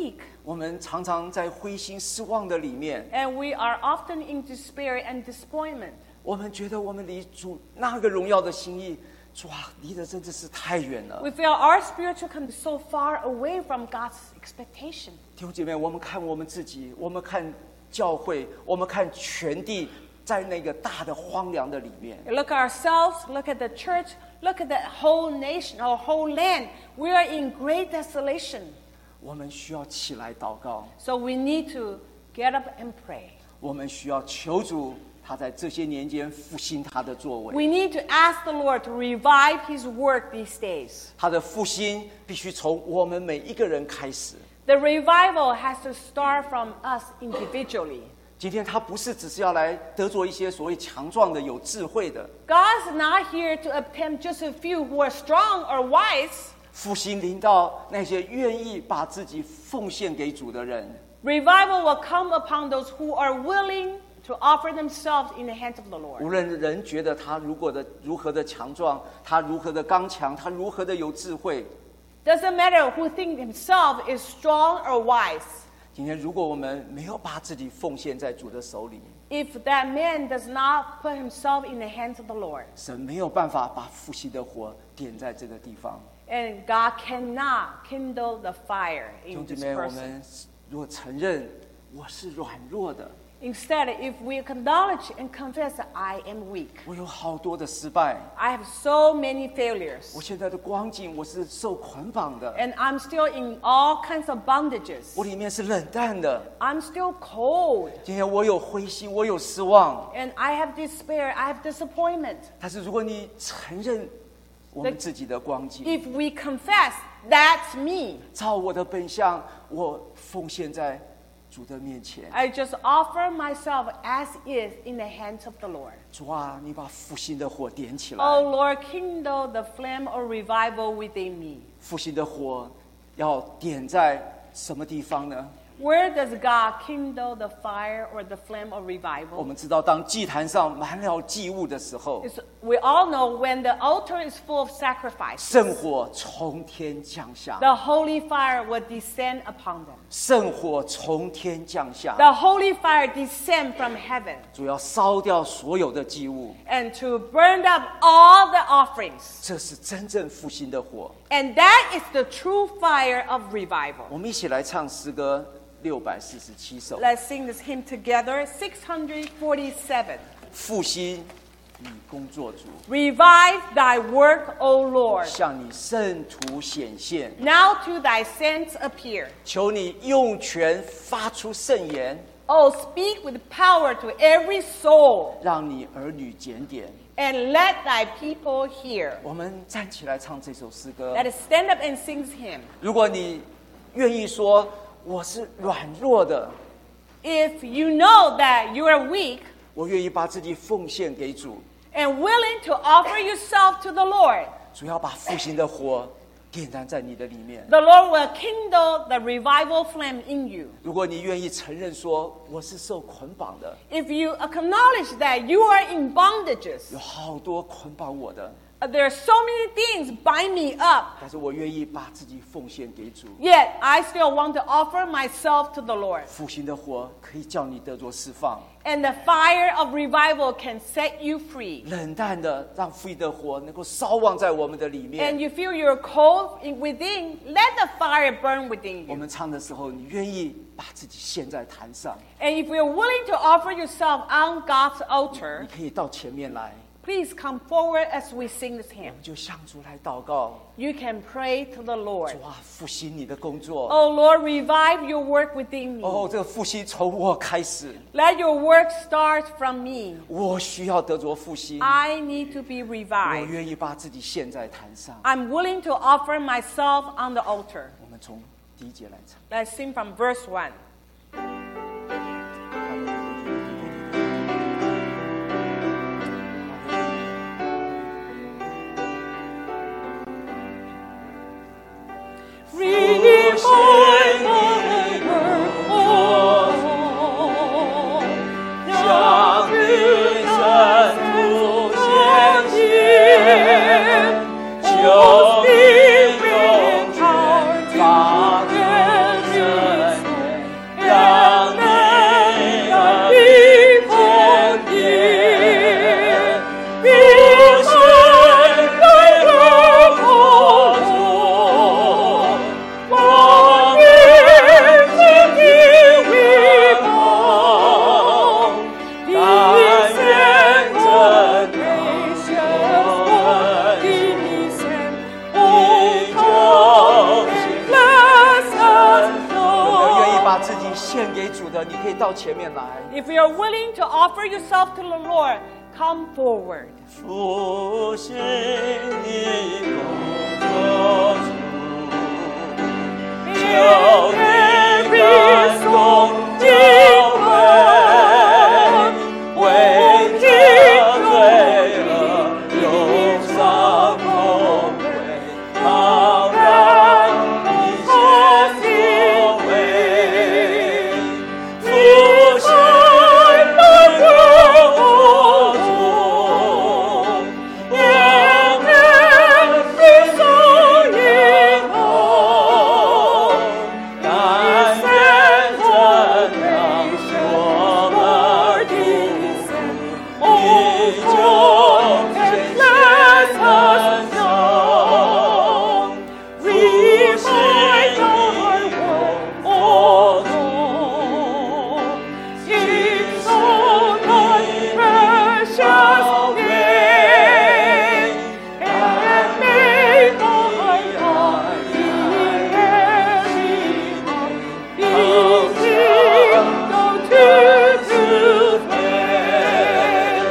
S1: 我们常常在灰心失望的里面，
S2: And we are often in despair and disappointment.
S1: 我们觉得我们离主那个荣耀的心意，主啊，离得真的是太远了。
S2: We feel our spiritual can be so far away from God's expectation.
S1: 弟兄姐妹，我们看我们自己，我们看教会，我们看全地，在那个大的荒凉的里面，
S2: Look at ourselves, look at the church, look at the whole nation, our whole land. We are in great desolation.
S1: 我们需要起来祷告，
S2: So we need to get up and pray.
S1: 我们需要求主，他在这些年间复兴他的作为。
S2: We need to ask the Lord to revive His work these days.
S1: 他的复兴必须从我们每一个人开始。
S2: The revival has to start from us individually.
S1: 今天他不是只是要来得着一些所谓强壮的、有智慧的，
S2: God's not here to attempt just a few who are strong or wise.
S1: 复兴临到那些愿意把自己奉献给主的人。
S2: Revival will come upon those who are willing to offer themselves in the hands of the
S1: 无
S2: Lord.
S1: 论人觉得他如何的强壮，他如何的刚强，他如何的有智慧。
S2: Doesn't matter who thinks himself is strong or wise.
S1: 今天如果我们没有把自己奉献在主的手里，
S2: If that man does not put himself in the hands of the Lord,
S1: 神没有办法把复兴的火点在这个地方。
S2: and God cannot kindle the fire
S1: 弟兄
S2: in
S1: 姐
S2: this
S1: 妹，我
S2: person.
S1: 们如果承认我是软弱的，
S2: Instead, if we acknowledge and confess that I am weak,
S1: 我有好多的失败，
S2: I have so many failures,
S1: 我现在的光景我是受捆绑的，
S2: and I'm still in all kinds of bondages.
S1: 我里面是冷淡的。
S2: I'm still cold,
S1: 今天我有灰心，我有失望。
S2: and I have despair, I have disappointment.
S1: 但是如果你承认我们自己的光景，
S2: If we confess, that's me.
S1: 照我的本相，我奉献在主的面前。
S2: I just offer myself as is in the hands of the Lord.
S1: 主啊，你把复兴的火点起来。
S2: Oh Lord, kindle the flame of revival within me.
S1: 复兴的火要点在什么地方呢？
S2: Where does God kindle the fire or the flame of
S1: 我
S2: revival?
S1: 们知道，当祭坛上满了祭物的时候，
S2: We all know when the altar is full of sacrifice,
S1: 圣火从天降下，
S2: the holy fire will descend upon them.
S1: 圣火从天降下，
S2: The holy fire descend from heaven
S1: 主要烧掉所有的祭物，
S2: and to burn up all the offerings.
S1: 这是真正复兴的火。
S2: And that is the true fire of revival.
S1: 我们一起来唱诗歌647首，
S2: Let's sing this hymn together, 647.
S1: 复兴你工作主，
S2: Revive thy work, O Lord.
S1: 向你圣徒显现，
S2: Now to thy saints appear.
S1: 求你用权发出圣言，
S2: Oh, speak with power to every soul,
S1: 让你儿女检点。
S2: and let thy people hear.
S1: 我们站起来唱这首诗歌。
S2: Let us stand up and sing this hymn.
S1: 如果你愿意说我是软弱的，
S2: If you know that you are weak
S1: 我愿意把自己奉献给主，
S2: and willing to offer yourself to the Lord,
S1: 主要把复兴的火点燃在你的里面。
S2: the Lord will kindle the revival flame in you.
S1: 如果你愿意承认说我是受捆绑的，
S2: If you acknowledge that you are in bondages,
S1: 有好多捆绑我的，
S2: there are so many things bind me up,
S1: 但是我愿意把自己奉献给主。
S2: yet I still want to offer myself to the Lord.
S1: 复兴的火可以叫你得着释放，
S2: And the fire of revival can set you free.
S1: 冷淡的让复兴的火能够烧旺在我们的里
S2: And
S1: 面。
S2: you feel you're cold within, let the fire burn within
S1: 我
S2: you.
S1: 们唱的时候，你愿意把自己献在坛上，
S2: And if you're willing to offer yourself on God's
S1: 你
S2: altar,
S1: 可以到前面来，
S2: please come forward as we sing this
S1: 我
S2: hymn.
S1: 们就向主来祷告。
S2: You can pray to the Lord.
S1: 主啊，复兴你的工作。
S2: Oh Lord, revive your work within
S1: 哦，
S2: me.
S1: 这个复兴从我开始，
S2: Let your work start from me.
S1: 我需要得着复兴，
S2: I need to be
S1: 我
S2: revived.
S1: 愿意把自己献在坛上。
S2: I'm willing to offer myself on the altar.
S1: 我们从第一节来唱。
S2: Let's sing from verse 1.
S1: 主的，你可以到前面来。
S2: If you're willing to offer yourself to the Lord, come forward.
S1: 复兴你工作主，求你感动教会，为这罪恶忧伤痛悔，好让一切所为，复兴你工作主，我们的手以后，但愿真让我们主，你就显现恩宠，复兴你工作主，亲手你precious name, and may thy light be kingdom to fame.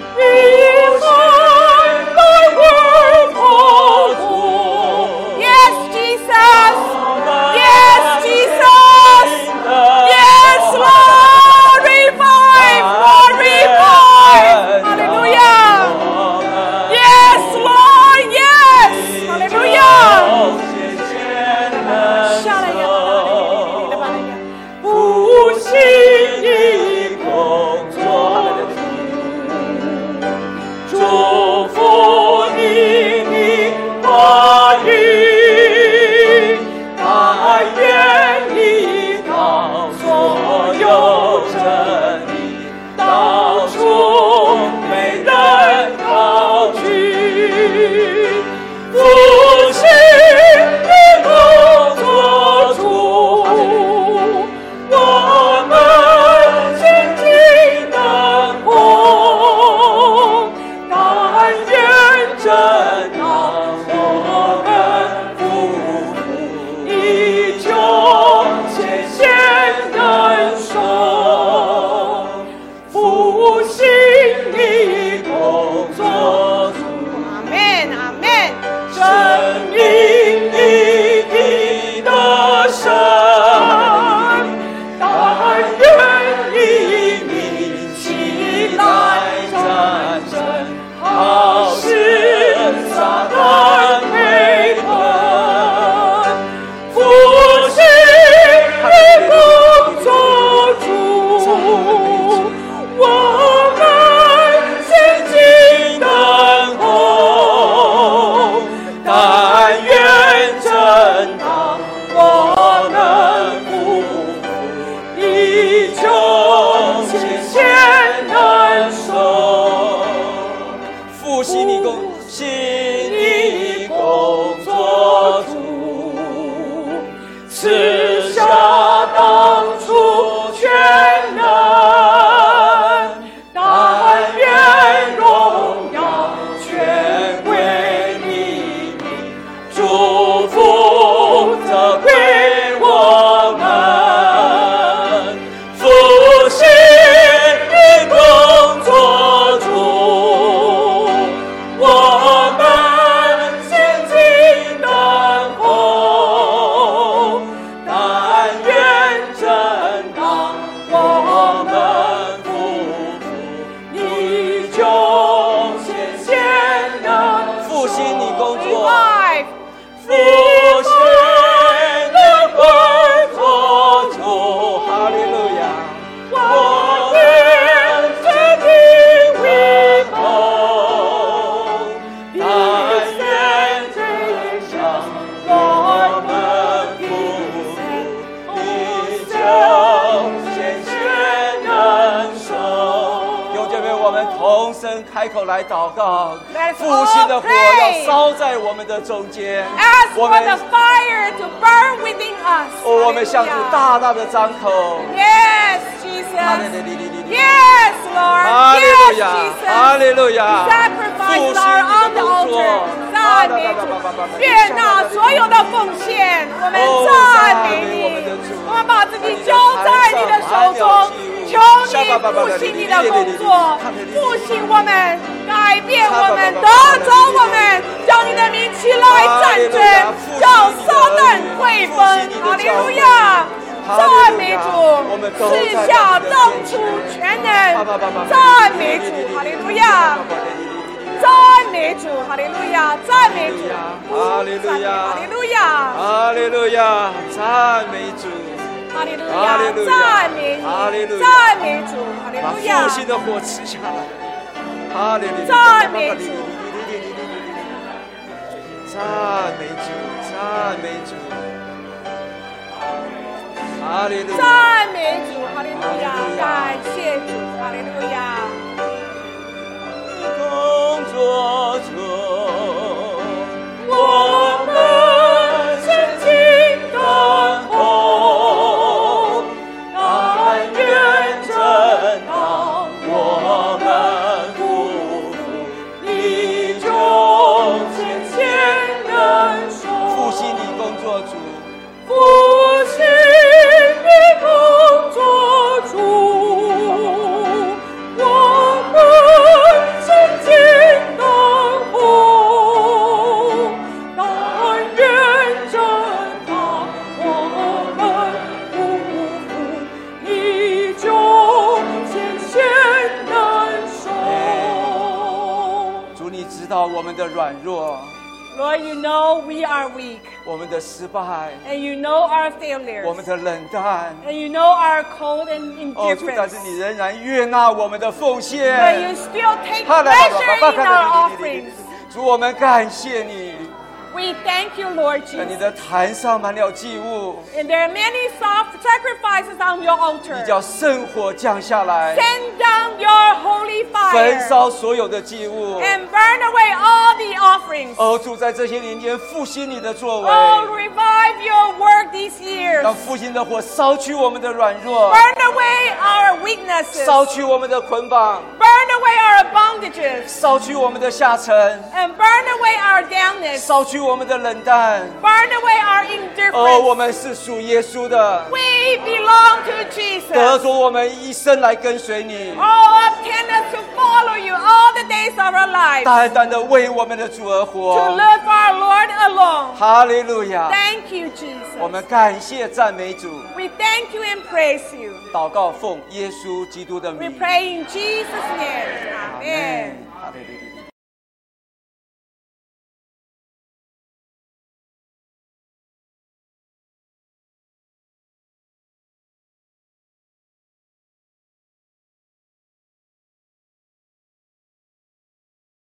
S1: Resign thy word for good.
S2: Yes, Jesus. Yes, Jesus. Yes, Lord. Revive. Lord, revive. Hallelujah. Yes, Lord. Yes. Hallelujah.
S1: 复兴你工作主，祝福你的话语，但愿你到所有真理，到处没人高举。复兴你工作主，我们紧紧的捧，但愿真让我们夫妇依旧显现恩宠，复兴你工作主。
S2: Amen. Amen.
S1: 生命你的神，但愿以你起来战胜，好使撒旦被困。复兴你工作主，我们紧紧等候，但愿真当我们夫妇依旧显现恩宠。复兴你工，兴你工作主，赐下当初全能，但愿荣耀全归你，祝福责归我们，复兴你工作主，我们紧紧等候，但愿真当我们夫妇依旧显现的复兴你工作。
S2: Revive.
S1: 复兴你工作主，哈利路亚！我们坚定为后，但愿这场我们夫妇依旧显现恩宠。弟兄姐妹，我们同声开口来祷告，复兴的火要烧在我们的中间。
S2: Ask for the fire to burn within us.
S1: 我们向主
S2: Hallelujah.
S1: 大大的张口。
S2: Yes, Jesus.
S1: 哈利路亚
S2: Yes, Lord.
S1: 哈利
S2: Yes,
S1: 路亚，
S2: Jesus.
S1: 哈利路亚，
S2: Sacrifices
S1: 复兴
S2: are
S1: 你
S2: on
S1: 的
S2: the
S1: 工作
S2: altar. 赞美主，悦纳所有的奉献，我们赞美你，我们把自己交在你的手中，求你复兴你的工作，复兴我们，改变我们，得着我们，叫你的名起来战争，叫撒旦退分。哈利路亚！赞美主，赐下当初全能，赞美主，哈利路亚！赞美主，哈利路亚！赞美主，
S3: 哈利路亚！
S2: 哈利路亚！
S3: 哈利路亚！赞美主，
S2: 哈利路亚！赞美你，
S3: 哈利路亚！
S2: 赞美主，哈利
S3: 把
S2: 路亚！
S3: 复兴的火吃下来，哈利路亚！
S2: 赞美主，
S3: 赞美主，赞美主，哈利路亚！
S2: 赞美主，哈利路亚！感谢主，哈利路亚！
S3: 工作中，
S2: 我们深情等候，但愿正当我们夫妇一众虔虔人手，
S3: 复兴你工作主，
S2: 复兴你工作主，我们深情等候，但愿正当我们夫妇一众虔虔人手。
S3: 主你知道我们的软弱，
S2: Lord, you know we are weak,
S3: 我们的失败，
S2: and you know our
S3: 我
S2: failures,
S3: 们的冷淡。
S2: and you know our cold and
S3: 哦，主，但
S2: indifference.
S3: 是你仍然悦纳我们的奉
S2: But
S3: 献
S2: you。still take pleasure in our offerings.
S3: 主，我们感谢你，
S2: We thank you, Lord
S3: 在你
S2: Jesus.
S3: 的坛上满了祭物，
S2: And there are many soft sacrifices on your
S3: 你
S2: altar.
S3: 叫圣火降下来，
S2: Send down your holy
S3: 焚
S2: fire
S3: 烧所有的祭物。
S2: and burn away all the offerings.
S3: 哦，主，在这些年间复兴你的作
S2: Oh,
S3: 为，
S2: revive your work these years.
S3: 让复兴的火烧去我们的软弱，
S2: Burn away our weaknesses.
S3: 烧去我们的捆绑，
S2: Burn away our bondages.
S3: 烧去我们的下沉，
S2: And burn away our downness.
S3: 烧去我们的冷淡。
S2: Burn away our
S3: 哦，我
S2: indifference.
S3: 们是属耶稣的，
S2: We belong to
S3: 得
S2: Jesus.
S3: 着我们一生来跟随你，
S2: Oh, obtain us to follow you all the days of our lives.
S3: 单单的为我们的主而
S2: To
S3: 活。
S2: live for our Lord alone.
S3: 哈利路亚！
S2: Thank you,
S3: 我
S2: Jesus.
S3: 们感谢赞美主，
S2: We thank you and praise you.
S3: 祷告奉耶稣基督的
S2: We
S3: 名。
S2: pray in Jesus' name. Amen.
S3: 哈利路亚。